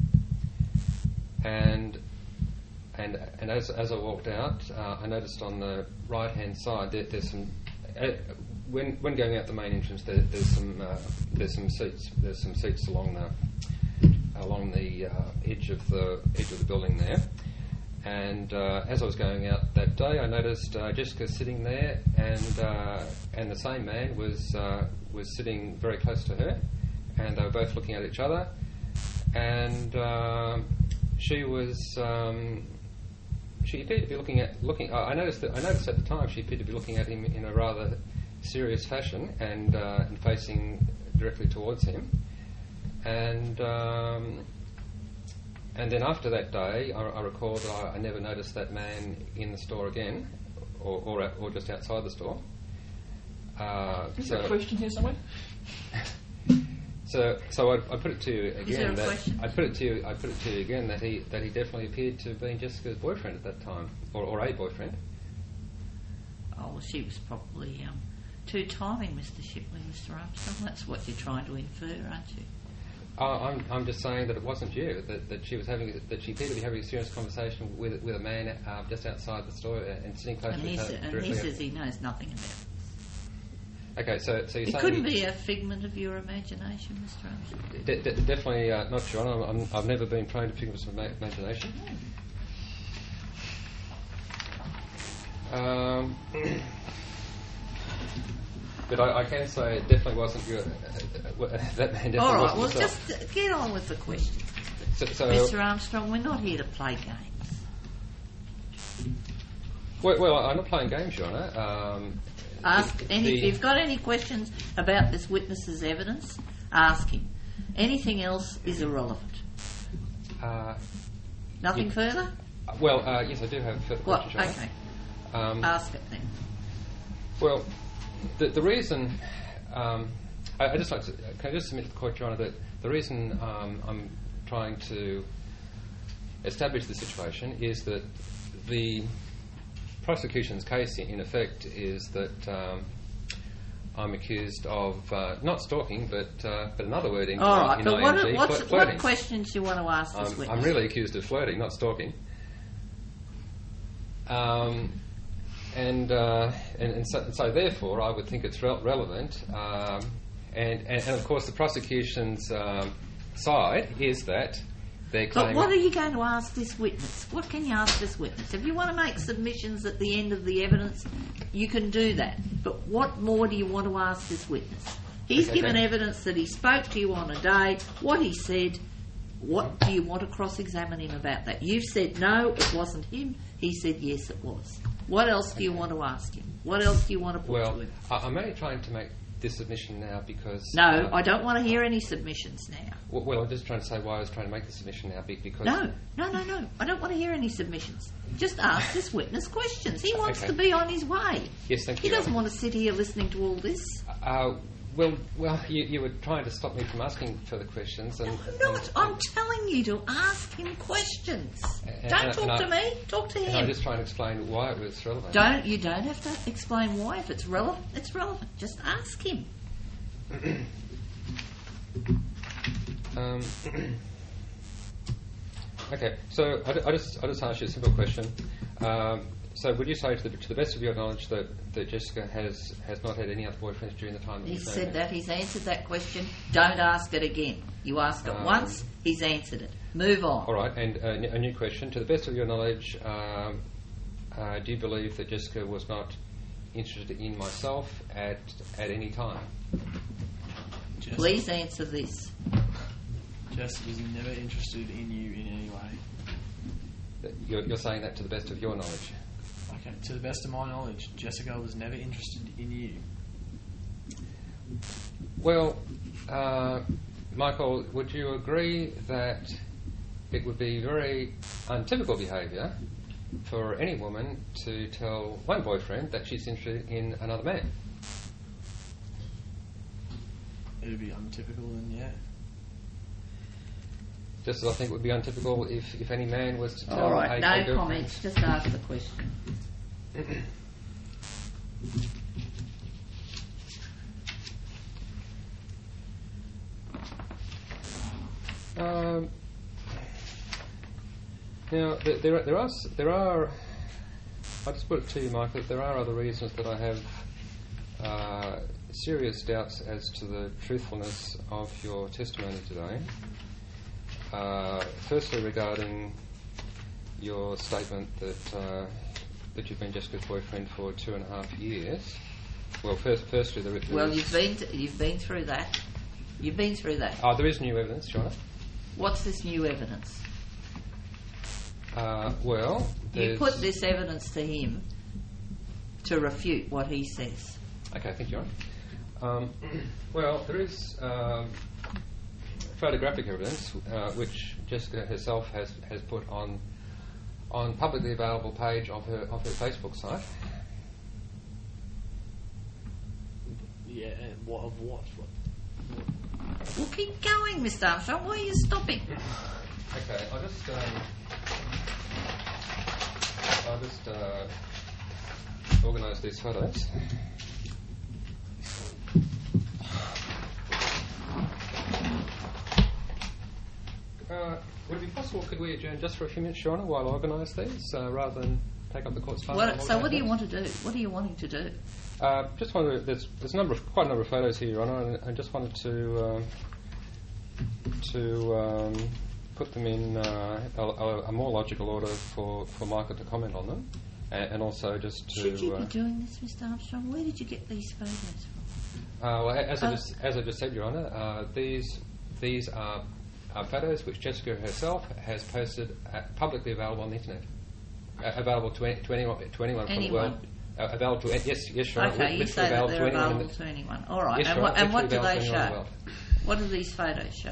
and as I walked out, I noticed on the right hand side there's some. When going out the main entrance, there's some seats along the edge of the building there. And as I was going out that day, I noticed Jessica sitting there, and the same man was sitting very close to her, and they were both looking at each other. And she appeared to be looking. I noticed at the time she appeared to be looking at him in a rather serious fashion, and facing directly towards him. And then after that day, I recall that I never noticed that man in the store again, or just outside the store. Is there a question here somewhere? So I put it to you again. Is there a question? I put it to you again that he definitely appeared to have been Jessica's boyfriend at that time, or a boyfriend. Oh, well, she was probably two-timing Mr. Shipley, Mr. Armstrong. That's what you're trying to infer, aren't you? I'm just saying that it wasn't you. That she appeared to be having a serious conversation with a man just outside the store and sitting close to her. And he says he knows nothing about it. Okay, so you're saying it couldn't be a figment of your imagination, Mr. Armstrong. Definitely not, John. I've never been prone to figments of imagination. But I can say it definitely wasn't your. That man definitely All right, wasn't well, yourself. just get on with the questions. So, Mr. Armstrong, we're not here to play games. well, I'm not playing games, Your Honour. Ask any, if you've got any questions about this witness's evidence, ask him. Anything else is irrelevant. Nothing yeah. further? Well, yes, I do have further Well, questions, Your Honour. okay. Ask it then. Well, the reason I just like to can I just submit to the court, Your Honour, that the reason I'm trying to establish the situation is that the prosecution's case, in effect, is that I'm accused of not stalking, but another word in All right, in but IMG, what flirting. questions do you want to ask this witness? I'm really accused of flirting, not stalking. And so therefore, I would think it's relevant. And of course, the prosecution's side is that they're But claiming. what are you going to ask this witness? What can you ask this witness? If you want to make submissions at the end of the evidence, you can do that. But what more do you want to ask this witness? He's given evidence that he spoke to you on a day, what he said. What do you want to cross-examine him about that? You've said no, it wasn't him. He said yes, it was. What else do you want to ask him? What else do you want to put to him? I'm only trying to make this submission now because... No, I don't want to hear any submissions now. Well, I'm just trying to say why I was trying to make the submission now because... No. I don't want to hear any submissions. Just ask this witness questions. He wants Okay. to be on his way. Yes, thank He you. doesn't want to sit here listening to all this. Well, you were trying to stop me from asking further questions. And, I'm not. I'm telling you to ask him questions. And- Don't and talk to me. Talk to and I'm him. just trying to explain why it was relevant. You don't have to explain why. If it's relevant, it's relevant. Just ask him. Okay, so I just ask you a simple question. So would you say, to the best of your knowledge, that Jessica has not had any other boyfriends during the time that He you've known said her? that. He's answered that question. Don't ask it again. You ask it once. He's answered it. Move on. All right, and a new question. To the best of your knowledge, do you believe that Jessica was not interested in myself at any time? Please answer this. Jess was never interested in you in any way. You're saying that to the best of your knowledge? Okay, to the best of my knowledge, Jessica was never interested in you. Well, Michael, would you agree that it would be very untypical behaviour for any woman to tell one boyfriend that she's interested in another man? It would be untypical, then yeah. Just as I think it would be untypical if any man was to tell All right. a No girlfriend. comments. Just ask the question. Now, there are. I just put it to you, Michael. There are other reasons that I have serious doubts as to the truthfulness of your testimony today. Firstly, regarding your statement that you've been Jessica's boyfriend for 2.5 years. Well, firstly, there Well, is, you've been through that. You've been through that. there is new evidence, Joanna. What's this new evidence? Well, You there's- put this evidence to him to refute what he says. Okay, thank you, John. Well, there is photographic evidence which Jessica herself has put on publicly available page of her Facebook site. Yeah, and what of what? Well, keep going, Mr. Armstrong. Why are you stopping? Okay, I'll just organise these photos. Would it be possible, could we adjourn just for a few minutes, Shauna, while I organise these, rather than take up the court's time? So what do you want to do? What are you wanting to do? Just wanted. There's quite a number of photos here, Your Honour, and I just wanted to put them in a more logical order for Michael to comment on them, and also just to. Should you be doing this, Mr. Armstrong? Where did you get these photos from? Well, as I just said, Your Honour, these are photos which Jessica herself has posted publicly available on the internet, available to anyone from the world. Available to yes, Your Honour. Okay, you say that they're available to anyone. All right. Yes, and what do they the show? world. What do these photos show?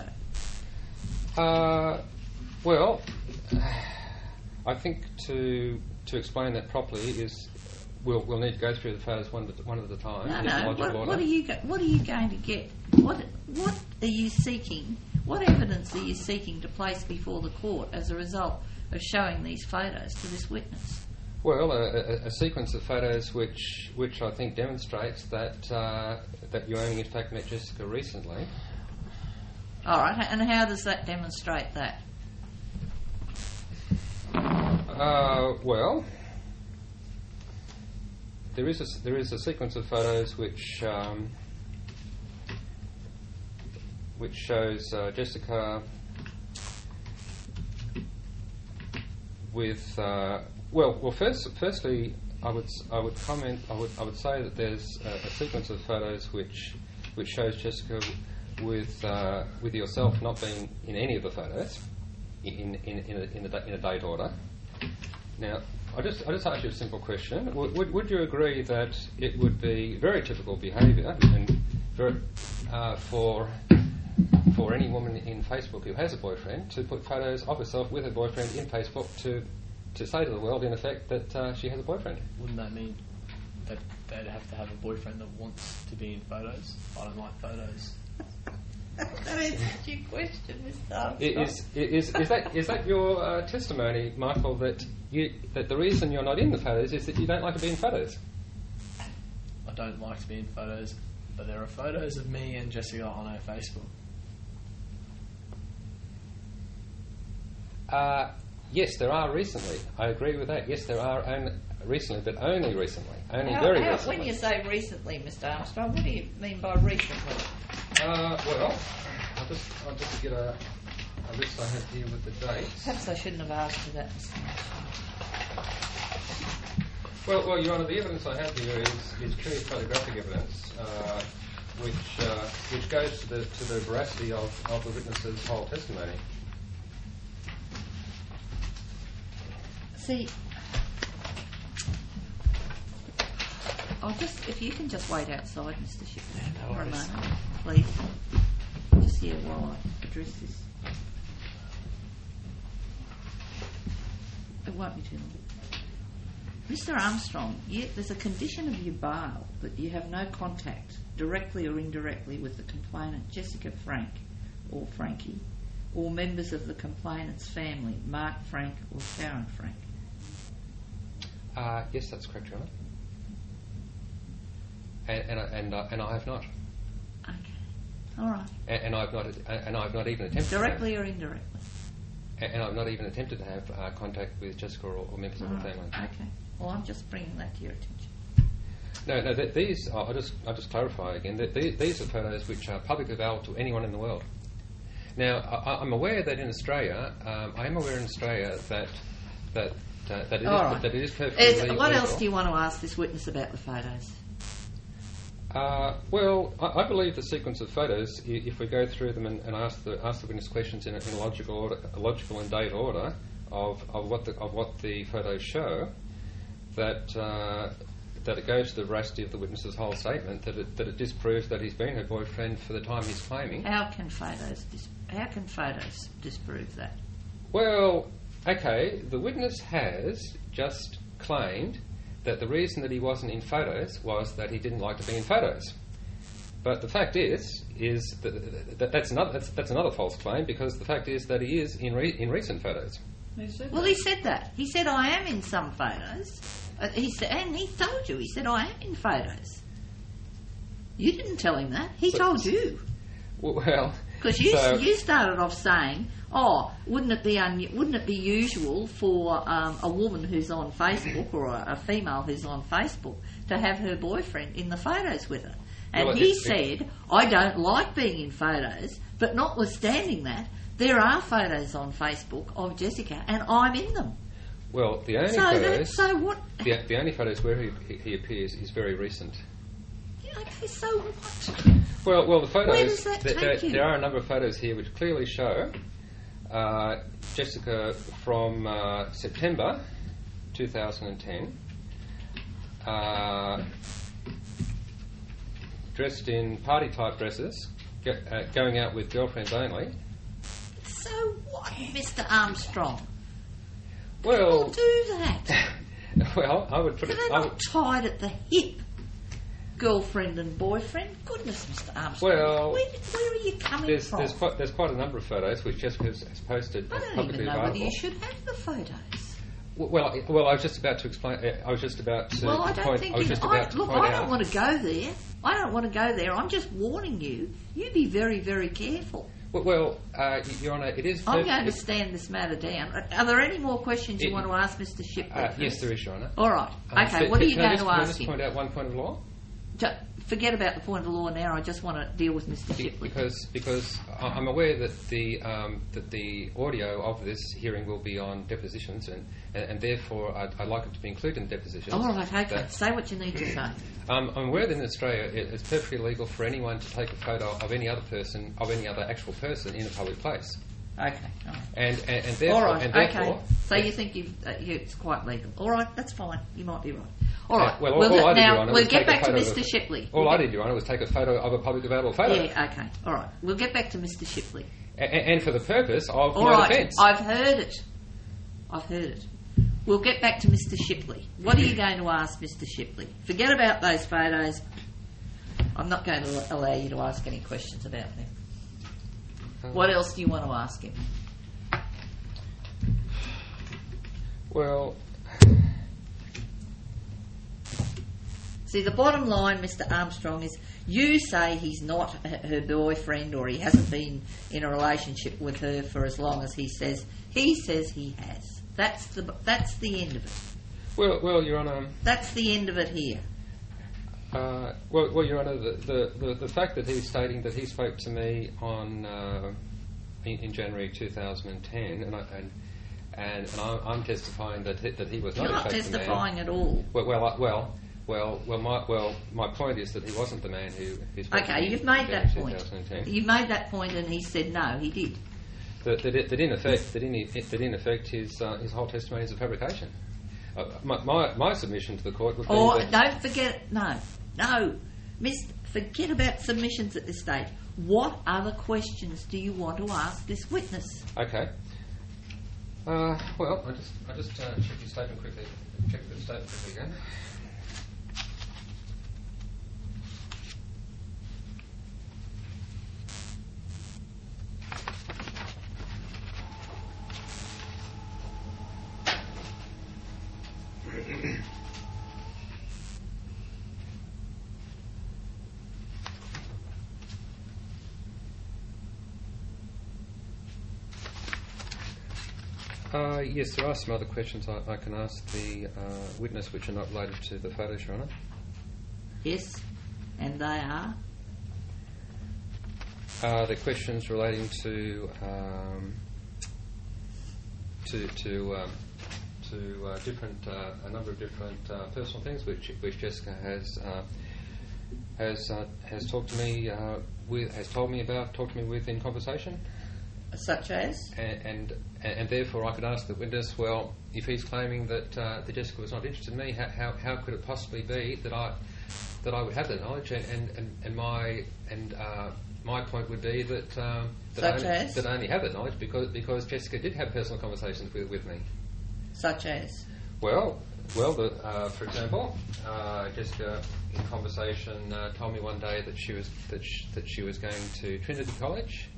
Well, I think to explain that properly is we'll need to go through the photos one at a time. No. What are you going to get? What are you seeking? What evidence are you seeking to place before the court as a result of showing these photos to this witness? Well, a sequence of photos which I think demonstrates that that you only in fact met Jessica recently. All right, and how does that demonstrate that? Well, there is a sequence of photos which shows Jessica with firstly I would say that there's a sequence of photos which shows Jessica with yourself not being in any of the photos in a date order. Now, I just ask you a simple question: would you agree that it would be very typical behaviour and for any woman in Facebook who has a boyfriend to put photos of herself with her boyfriend in Facebook to say to the world, in effect, that she has a boyfriend? Wouldn't that mean that they'd have to have a boyfriend that wants to be in photos? I don't like photos. That answers your question, Mr. Armstrong. Is that your testimony, Michael, that the reason you're not in the photos is that you don't like to be in photos? I don't like to be in photos, but there are photos of me and Jessica on her Facebook. Yes, there are recently. I agree with that. Yes, there are recently, but only recently. Very recently. When you say recently, Mr. Armstrong, what do you mean by recently? Well, I'll just get a list I have here with the dates. Perhaps I shouldn't have asked for that, Mr. Armstrong. Well, Your Honour, the evidence I have here is purely photographic evidence, which goes to the veracity of the witness's whole testimony. See, if you can just wait outside, Mr. Shipley, for a moment, please. Just here while I address this. It won't be too long. Mr. Armstrong, there's a condition of your bail that you have no contact, directly or indirectly, with the complainant, Jessica Frank, or Frankie, or members of the complainant's family, Mark Frank or Sharon Frank. Yes, that's correct, Your Honour. And I have not. Okay, all right. And I've not even attempted directly or indirectly. And I've not even attempted to have contact with Jessica or members of the family. Okay. Well, I'm just bringing that to your attention. No. These I'll just clarify again. That these are photos which are publicly available to anyone in the world. Now, I'm aware that in Australia, that it is perfectly legal. What else do you want to ask this witness about the photos? Well, I believe the sequence of photos, if we go through them and ask the witness questions in a logical and date order of what the photos show, that it goes to the veracity of the witness's whole statement, that it disproves that he's been her boyfriend for the time he's claiming. How can photos disprove that? Well, okay, the witness has just claimed that the reason that he wasn't in photos was that he didn't like to be in photos. But the fact is that's another false claim, because the fact is that he is in recent photos. He said that. He said, I am in some photos. He told you. He said, I am in photos. You didn't tell him that. He told you. Well, because you started off saying, wouldn't it be usual for a woman who's on Facebook or a female who's on Facebook to have her boyfriend in the photos with her? And he said, I don't like being in photos, but notwithstanding that, there are photos on Facebook of Jessica, and I'm in them. Well, the only photos where he appears is very recent. Yeah, Okay, so what? Well, the photos. Where does that take you? There are a number of photos here which clearly show Jessica from September 2010, dressed in party-type dresses, going out with girlfriends only. So what, Mr. Armstrong? Well, People do that. well, I would put it. They're not tied at the hip. Girlfriend and boyfriend. Goodness, Mr. Armstrong. Well, where are you coming from? There's quite a number of photos which Jessica has posted I don't publicly even know available. whether you should have the photos. Well, I was just about to explain. I was just about to Well, I don't point. think I was you. just about to Look, point I don't out. want to go there. I don't want to go there. I'm just warning you. You be very, very careful. Well, Your Honour, it is. I'm going to stand this matter down. Are there any more questions you want to ask Mr. Shipley? Yes, there is, Your Honour. All right. Okay. What are you Can I going just, to can I ask just him? point out one point of law? Forget about the point of law now. I just want to deal with Mr. Shipley. Because I'm aware that the audio of this hearing will be on depositions, and therefore I'd like it to be included in depositions. All right. Okay. Say what you need to say. I'm aware that in Australia it's perfectly legal for anyone to take a photo of any other person, of any other actual person in a public place. Okay. All right. And therefore, All right. and therefore, okay. So you think it's quite legal? All right. That's fine. You might be right. All right. Well, all I did, Your now Honour, we'll was get take a back to photo Mr. of- Shipley. All I did, Your Honour, was take a photo of a publicly available photo. Yeah. Okay. All right. We'll get back to Mr. Shipley. And for the purpose of All my right. defence. I've heard it. We'll get back to Mr. Shipley. What are you going to ask Mr. Shipley? Forget about those photos. I'm not going to allow you to ask any questions about them. What else do you want to ask him? Well, see, the bottom line, Mr. Armstrong, is you say he's not her boyfriend or he hasn't been in a relationship with her for as long as he says. He says he has. That's the end of it. well, Your Honour. That's the end of it here. Well, Your Honour, the fact that he's stating that he spoke to me on in January 2010, and I'm testifying that he was not. You're not in fact the man. testifying at all. My point is that he wasn't the man who spoke to Okay, me you've in made that January point. 2010. You made that point, and he said no, he did. That in effect his whole testimony is a fabrication. My submission to the court would be Or that don't forget, no, forget about submissions at this stage. What other questions do you want to ask this witness? okay. Well, I just check your statement quickly. Check the statement quickly again. Yes, there are some other questions I can ask the witness which are not related to the photos, Your Honour. Yes, and they are. The questions relating to different a number of different personal things which Jessica has talked to me told me with in conversation. Such as? And therefore I could ask the witness, well, if he's claiming that Jessica was not interested in me, how could it possibly be that I would have that knowledge? And my point would be that I only have that knowledge because Jessica did have personal conversations with me. Such as? Well, for example, Jessica in conversation told me one day that she was going to Trinity College.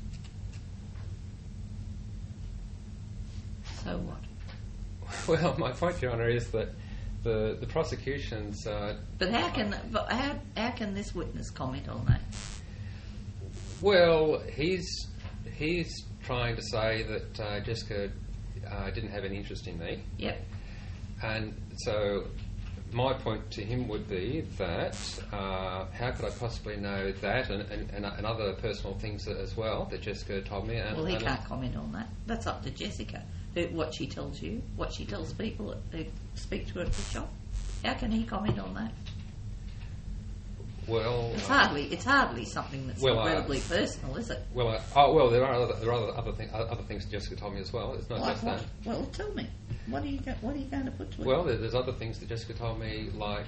So what? Well, my point, Your Honour, is that the prosecution's. But how can this witness comment on that? Well, he's trying to say that Jessica didn't have any interest in me. Yep. And so my point to him would be that how could I possibly know that and other personal things as well that Jessica told me? Well, he can't comment on that. That's up to Jessica. What she tells you, what she tells people who speak to her at the shop. How can he comment on that? Well, It's hardly something that's well, incredibly personal, is it? well, there are other things Jessica told me as well. It's not Like just what? that. Well, tell me. What are you going to put to it? Well, there's other things that Jessica told me, like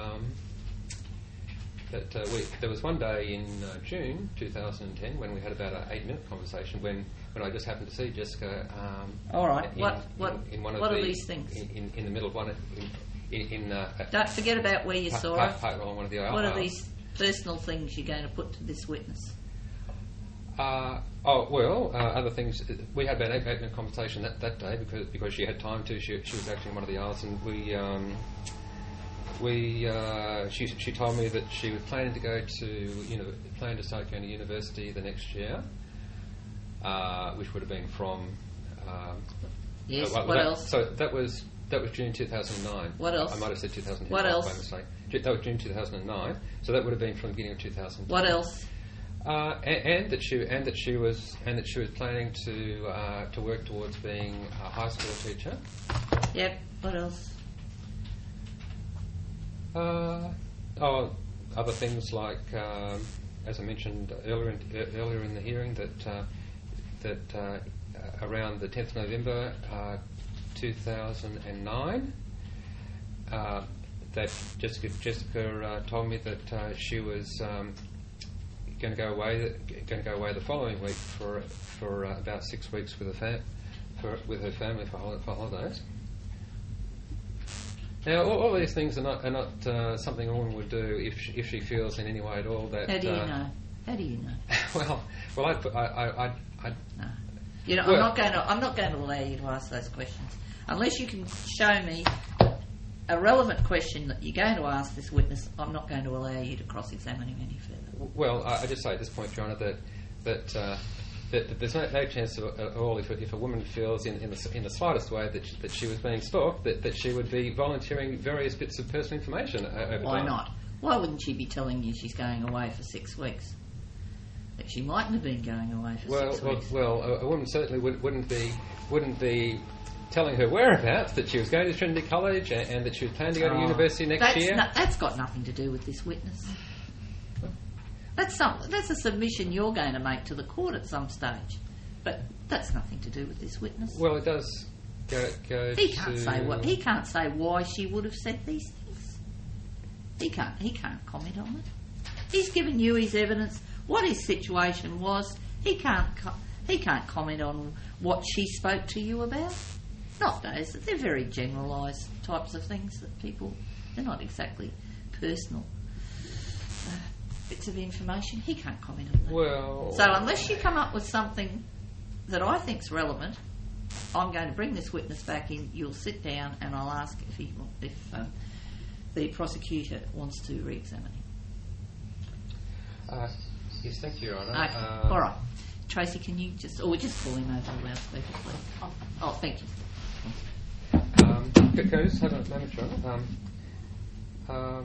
that there was one day in June 2010 when we had about an 8-minute conversation when I just happened to see Jessica. All right. In one of what the, are these things? In the middle of one. Don't forget about where you saw her. Park Roll, one of the What are these personal things you're going to put to this witness? Other things. We had about an 8-minute conversation that day because she had time to. She was actually in one of the aisles, and she told me that she was planning to go to start going to university the next year, which would have been from. Yes. What else? So that was June 2009. What else? I might have said 2010. What else? By mistake. That was June 2009. So that would have been from the beginning of 2010. What else? And that she was planning to work towards being a high school teacher. Yep. What else? Other things like, as I mentioned earlier in the hearing, that around the 10th November 2009, that Jessica told me that she was going to go away the following week for about 6 weeks with her family for holidays. Now, all these things are not something a woman would do if she feels in any way at all that. How do you know? How do you know? well, I No. You know, well, I'm not going to allow you to ask those questions unless you can show me a relevant question that you're going to ask this witness. I'm not going to allow you to cross-examine him any further. Well, I just say at this point, Your Honour, that there's no chance at all if a woman feels in the slightest way that she was being stalked, that she would be volunteering various bits of personal information over Why time. not? Why wouldn't she be telling you she's going away for 6 weeks? That she mightn't have been going away for 6 weeks. Well, a woman certainly wouldn't be telling her whereabouts, that she was going to Trinity College and that she was planning to go to university next year. That's got nothing to do with this witness. That's a submission you're going to make to the court at some stage, but that's nothing to do with this witness. Well, it does go. He can't say why she would have said these things. He can't comment on it. He's given you his evidence, what his situation was. He can't comment on what she spoke to you about. Not those. They're very generalised types of things that people. They're not exactly personal bits of information. He can't comment on that. Well, so unless you come up with something that I think's relevant, I'm going to bring this witness back in. You'll sit down, and I'll ask if the prosecutor wants to re-examine him. Yes, thank you, Your Honour. Okay. All right, Tracy, can you just call him over the loudspeaker, please? Oh, thank you. Can I just have a moment, Your Honour?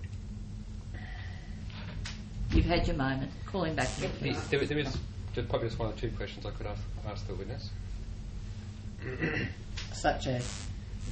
You've had your moment. Call him back in. There is probably just one or two questions I could ask the witness. Such as?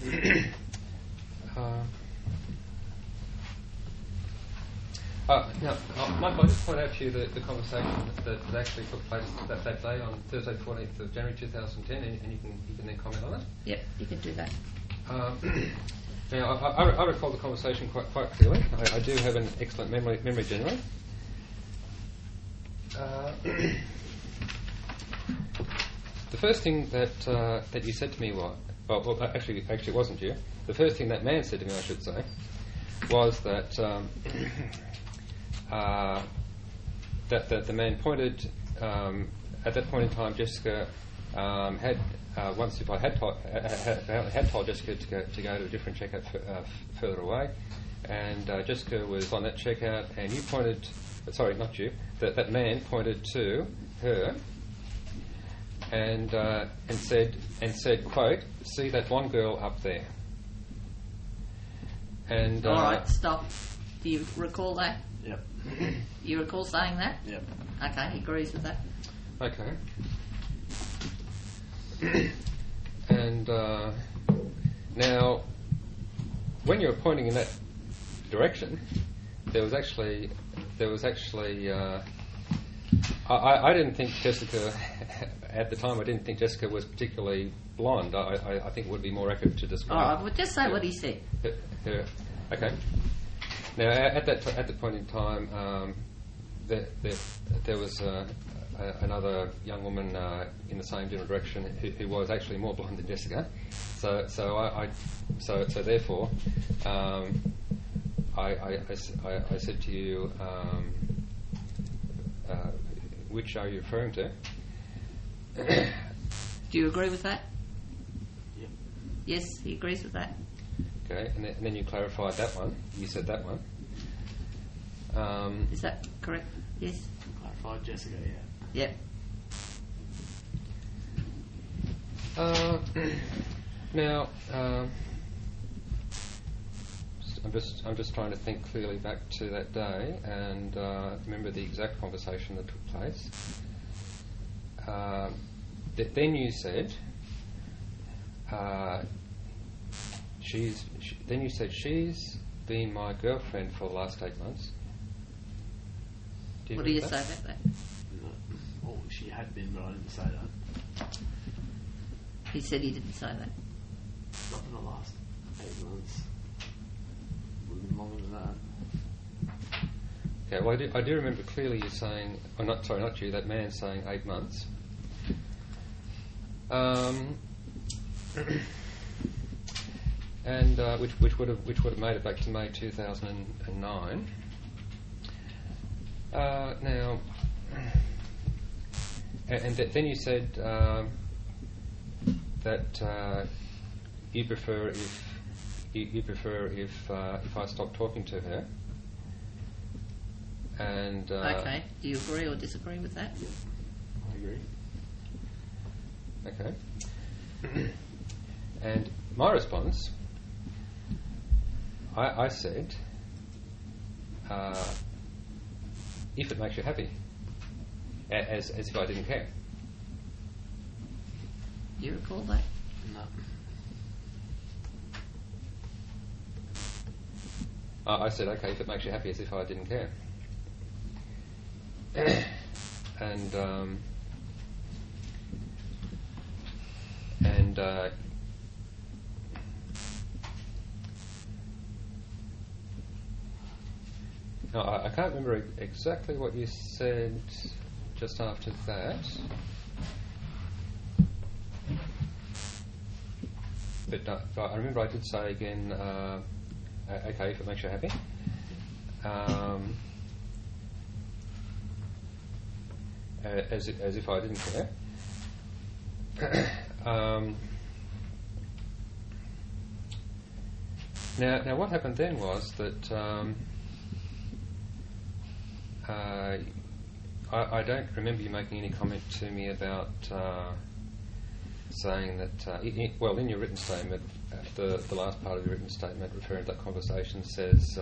Now, Michael, I'll just point out to you the conversation that actually took place that day on Thursday, 14th of January 2010, and you can then comment on it. Yep, you can do that. Now, I recall the conversation quite clearly. I do have an excellent memory generally. The first thing that you said to me was, actually it wasn't you. The first thing that man said to me, I should say, was that that the man pointed at that point in time. Jessica had once if I had told Jessica to go to a different checkout further away, and Jessica was on that checkout, and you pointed. Sorry, not you. That man pointed to her and said, quote, "See that one girl up there." And all right, stop. Do you recall that? Yep. You recall saying that? Yep. Okay, he agrees with that. Okay. And now, when you're pointing in that direction, there was actually. I didn't think Jessica at the time. I didn't think Jessica was particularly blonde. I think it would be more accurate to All describe. right, well, just say what he said. Okay. Now, at the point in time, there was another young woman in the same general direction who was actually more blonde than Jessica. So therefore, I said to you, which are you referring to? Do you agree with that? Yep. Yes, he agrees with that. Okay, and then you clarified that one. You said that one. Is that correct? Yes. Clarified Jessica, yeah. Now, I'm just trying to think clearly back to that day and remember the exact conversation that took place. Then you said she's been my girlfriend for the last 8 months. What do you say about that? No. Well, she had been, but I didn't say that. He said he didn't say that. Not in the last 8 months. Would have been longer than that. Okay, well, I do remember clearly you saying, not you, that man saying 8 months. And which would have made it back to May 2009. Now, then you said that you prefer if I stop talking to her. And Okay. Do you agree or disagree with that? I agree. Okay. And my response, I said, if it makes you happy, as if I didn't care. Do you recall that? No. I said, okay, if it makes you happy, as if I didn't care. And no, I can't remember exactly what you said just after that. But I remember I did say again, okay, if it makes you happy. As if I didn't care. Now, what happened then was that I don't remember you making any comment to me about saying that. In your written statement, the last part of your written statement referring to that conversation says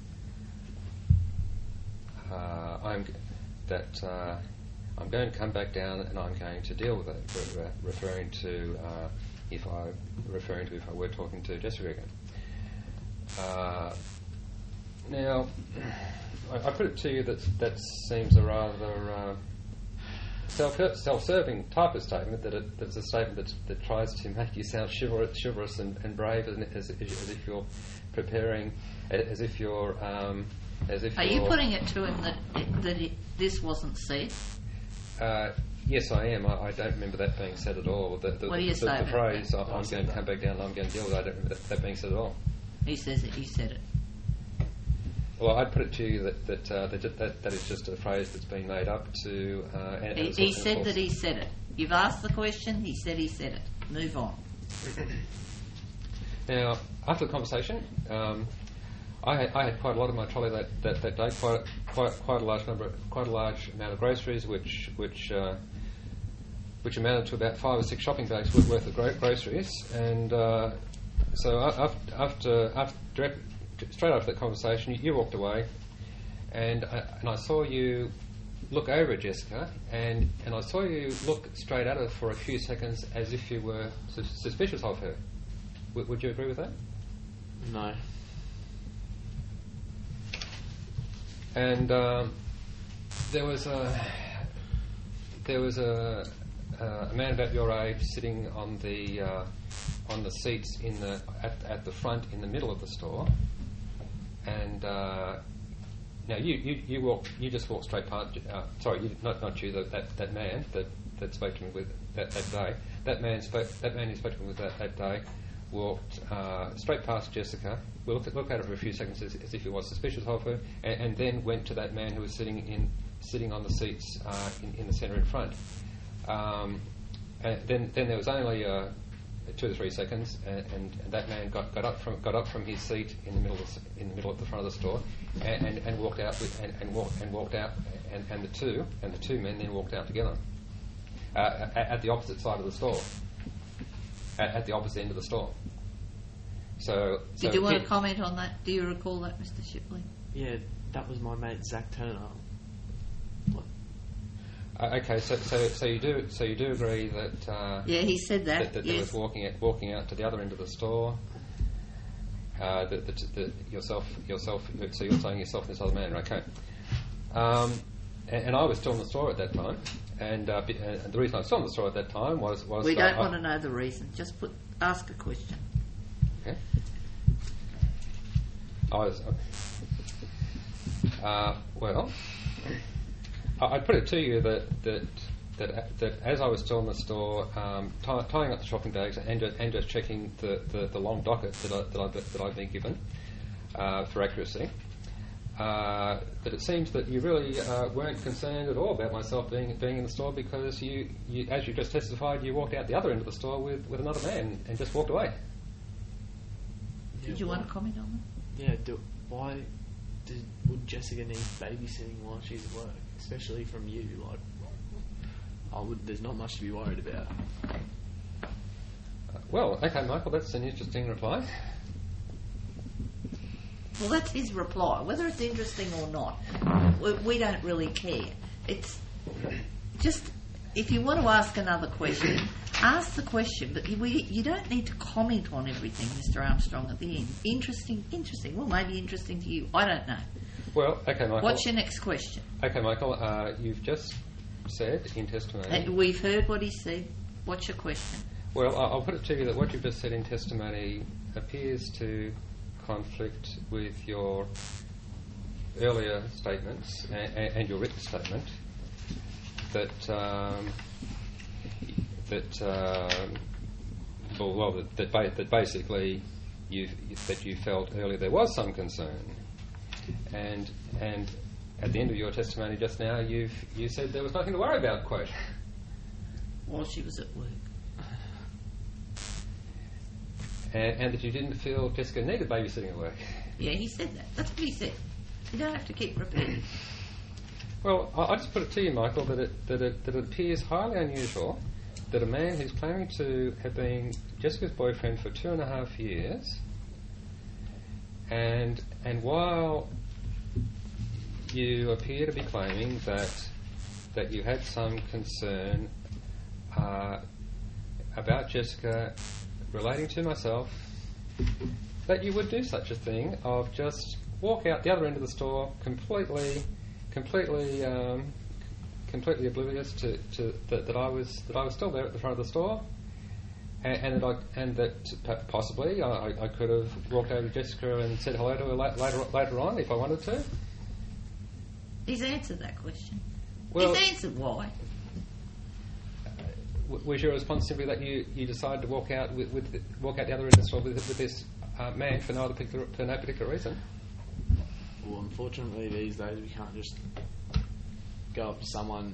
I'm going to come back down and I'm going to deal with it. Referring to if I were talking to Jessica again. Now, I put it to you that seems a rather self-serving type of statement. That's a statement that tries to make you sound chivalrous and brave, as if you're preparing, as if you're. Are you putting it to him that this wasn't said? Yes, I am. I don't remember that being said at all. What do you say the about phrase, that? I'm going to come back down and I'm going to deal with it, I don't remember that being said at all. He says it, you said it. Well, I'd put it to you that is just a phrase that's been made up to... he said that he said it. You've asked the question, he said it. Move on. Now, after the conversation, I had quite a lot of my trolley that day, quite a large amount of groceries, which amounted to about 5 or 6 shopping bags worth of groceries, and so straight after that conversation, you walked away, and I saw you look over at Jessica, and I saw you look straight at her for a few seconds as if you were suspicious of her. Would you agree with that? No. And there was a man about your age sitting on the seats at the front in the middle of the store, and now you just walked straight past. Sorry, not you. That man that spoke to me with that day. That man who spoke to me with that day walked straight past Jessica. We looked at her for a few seconds as if he was suspicious of her, and then went to that man who was sitting on the seats in the centre in front. And then there was only 2 or 3 seconds, and that man got up from his seat in the middle of the front of the store, and walked out and walked out, and the two men then walked out together at the opposite side of the store, at the opposite end of the store. So did you want to comment on that? Do you recall that, Mr. Shipley? Yeah, that was my mate Zach Turner. Okay, so you do agree that yeah, he said that there yes. was walking out to the other end of the store. Yourself. So you're saying yourself and this other man, okay? And I was still in the store at that time, and the reason I was still in the store at that time was we don't want to know the reason. Just ask a question. Okay. I was well. I put it to you that as I was still in the store, tying up the shopping bags and just checking the long docket that I've been given for accuracy, that it seems that you really weren't concerned at all about myself being in the store, because you as you just testified, you walked out the other end of the store with another man and just walked away. Did you want to comment on that? Yeah. Would Jessica need babysitting while she's at work, especially from you? There's not much to be worried about. Well, okay, Michael, that's an interesting reply. Well, that's his reply. Whether it's interesting or not, we don't really care. It's just, if you want to ask another question, ask the question, but you don't need to comment on everything, Mr. Armstrong, at the end. Interesting. Well, maybe interesting to you. I don't know. Well, okay, Michael. What's your next question? Okay, Michael, you've just said in testimony... We've heard what he said. What's your question? Well, I'll put it to you that what you've just said in testimony appears to conflict with your earlier statements and your written statement that basically you felt earlier there was some concern, and at the end of your testimony just now you said there was nothing to worry about, quote. While she was at work. And that you didn't feel Jessica needed babysitting at work. Yeah, he said that. That's what he said. You don't have to keep repeating. Well, I just put it to you, Michael, that it appears highly unusual that a man who's claiming to have been Jessica's boyfriend for 2.5 years, and while you appear to be claiming that you had some concern about Jessica relating to myself, that you would do such a thing of just walk out the other end of the store completely oblivious to that I was still there at the front of the store, and that possibly I could have walked over to Jessica and said hello to her later on if I wanted to. He's answered that question. Well, he's answered why. Was your response simply that you decided to walk out the other end of the store with this man for no particular reason? Well, unfortunately, these days we can't just go up to someone,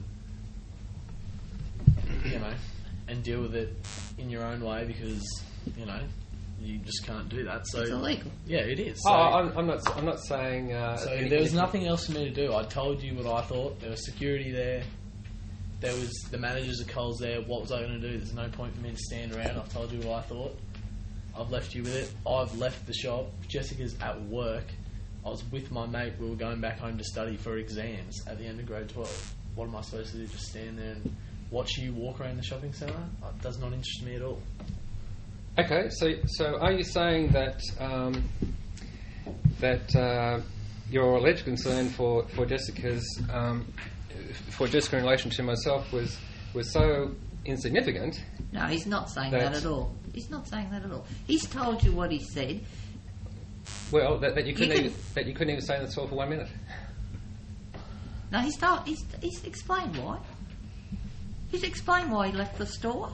and deal with it in your own way, because you just can't do that. So it's illegal. Yeah, it is. So, I'm not saying. So there was nothing else for me to do. I told you what I thought. There was security there. There was the managers of Coles there. What was I going to do? There's no point for me to stand around. I've told you what I thought. I've left you with it. I've left the shop. Jessica's at work. I was with my mate. We were going back home to study for exams at the end of grade 12. What am I supposed to do? Just stand there and watch you walk around the shopping centre? It does not interest me at all. Okay, so are you saying that your alleged concern for Jessica's for Jessica in relation to myself was so insignificant. No, he's not saying that at all. He's not saying that at all. He's told you what he said. Well, that you couldn't even say that's all for 1 minute. No, he's explained why. He's explained why he left the store.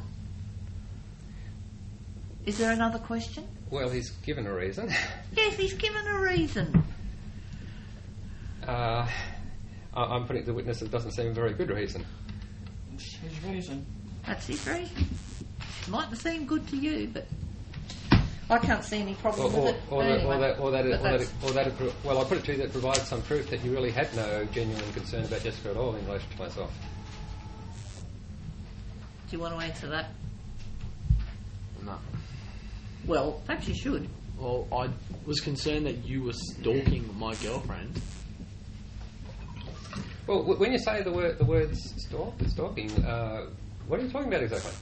Is there another question? Well, he's given a reason. Yes, he's given a reason. I'm putting it to the witness it doesn't seem a very good reason. It's his reason. That's his reason. Mightn't seem good to you, but I can't see any problem with it. Well, I put it to you that provides some proof that you really had no genuine concern about Jessica at all in relation to myself. Do you want to answer that? No. Well, perhaps you should. Well, I was concerned that you were stalking my girlfriend. Well, when you say the words stalking, what are you talking about exactly?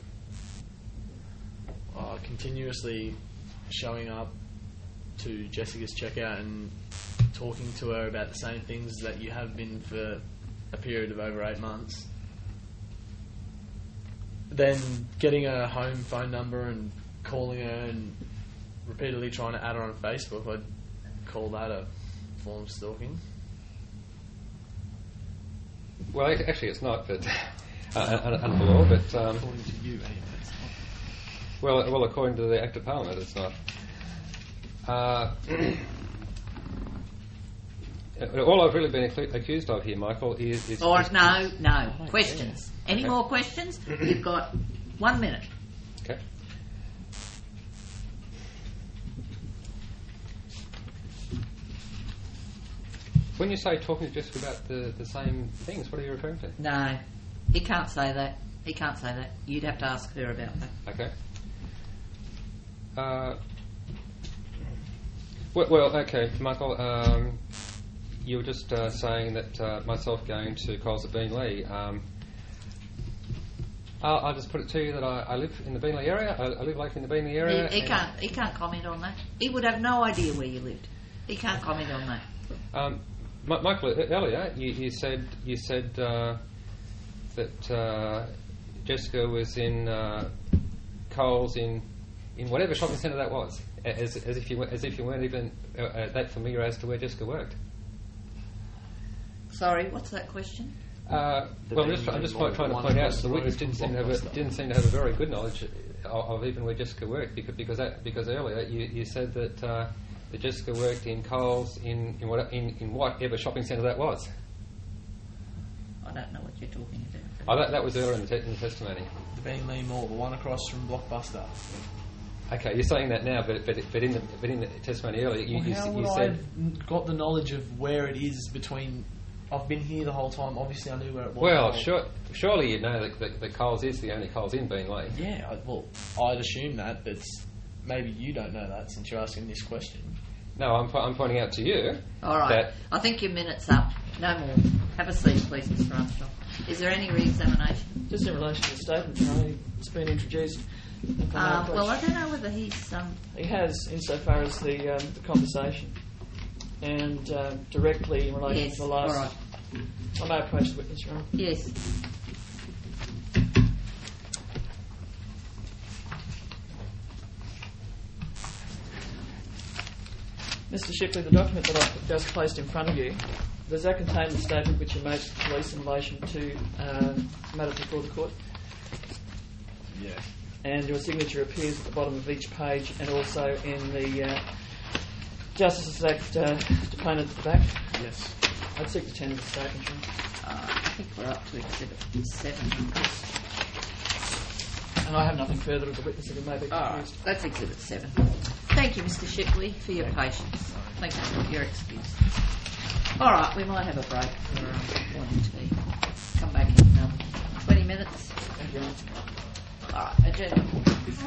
Continuously showing up to Jessica's checkout and talking to her about the same things that you have been for a period of over 8 months. Then getting her home phone number and calling her and repeatedly trying to add her on Facebook, I'd call that a form of stalking. Well, actually, it's not, but under the law. But according to you, anyway. Well, according to the Act of Parliament, it's not. All I've really been accused of here, Michael, is... No. Questions. Any more questions? You've got 1 minute. Okay. When you say talking to Jessica about the same things, what are you referring to? No, he can't say that. He can't say that. You'd have to ask her about that. Okay. Well, okay, Michael, you were just saying that myself going to Coles at Beenleigh, I'll just put it to you that I live in the Beenleigh area. I live locally in the Beenleigh area. He can't comment on that. He would have no idea where you lived. He can't comment on that. Michael, earlier you said that Jessica was in Coles in whatever shopping centre that was, as if you weren't even that familiar as to where Jessica worked. Sorry, what's that question? I'm just trying to point out that the witness didn't seem to have a very good knowledge of even where Jessica worked, because earlier you said that Jessica worked in Coles in whatever shopping centre that was. I don't know what you're talking about. That was earlier in the testimony. The Beenleigh Mall, the one across from Blockbuster. Okay, you're saying that now, but in the testimony earlier, you said I've got the knowledge of where it is between. I've been here the whole time. Obviously, I knew where it was. Well, surely you know that Coles is the only Coles in Beenleigh. Yeah, I'd assume that, but maybe you don't know that since you're asking this question. No, I'm pointing out to you. All right. I think your minute's up. No more. Have a seat, please, Mr. Armstrong. Is there any re-examination? Just in relation to the statement, Charlie, it's been introduced. Well, I don't know whether he's... He has, insofar as the conversation, and directly in relation to the last... All right. I may approach the witness, Your Honour. Yes. Mr. Shipley, the document that I've just placed in front of you, does that contain the statement which you made to the police in relation to matters before the court? Yeah. And your signature appears at the bottom of each page and also in the Justices Act deponent at the back? Yes. I'd seek the tender of the statement, Your Honour. I think we're up to Exhibit 7. And I have nothing further of the witness if it may be All right, confused. that's Exhibit 7. Thank you, Mr. Shipley, for your patience. Thank you for your excuse. All right, we might have a break for morning tea. Come back in 20 minutes. Thank you, Your Honour. All right, agenda.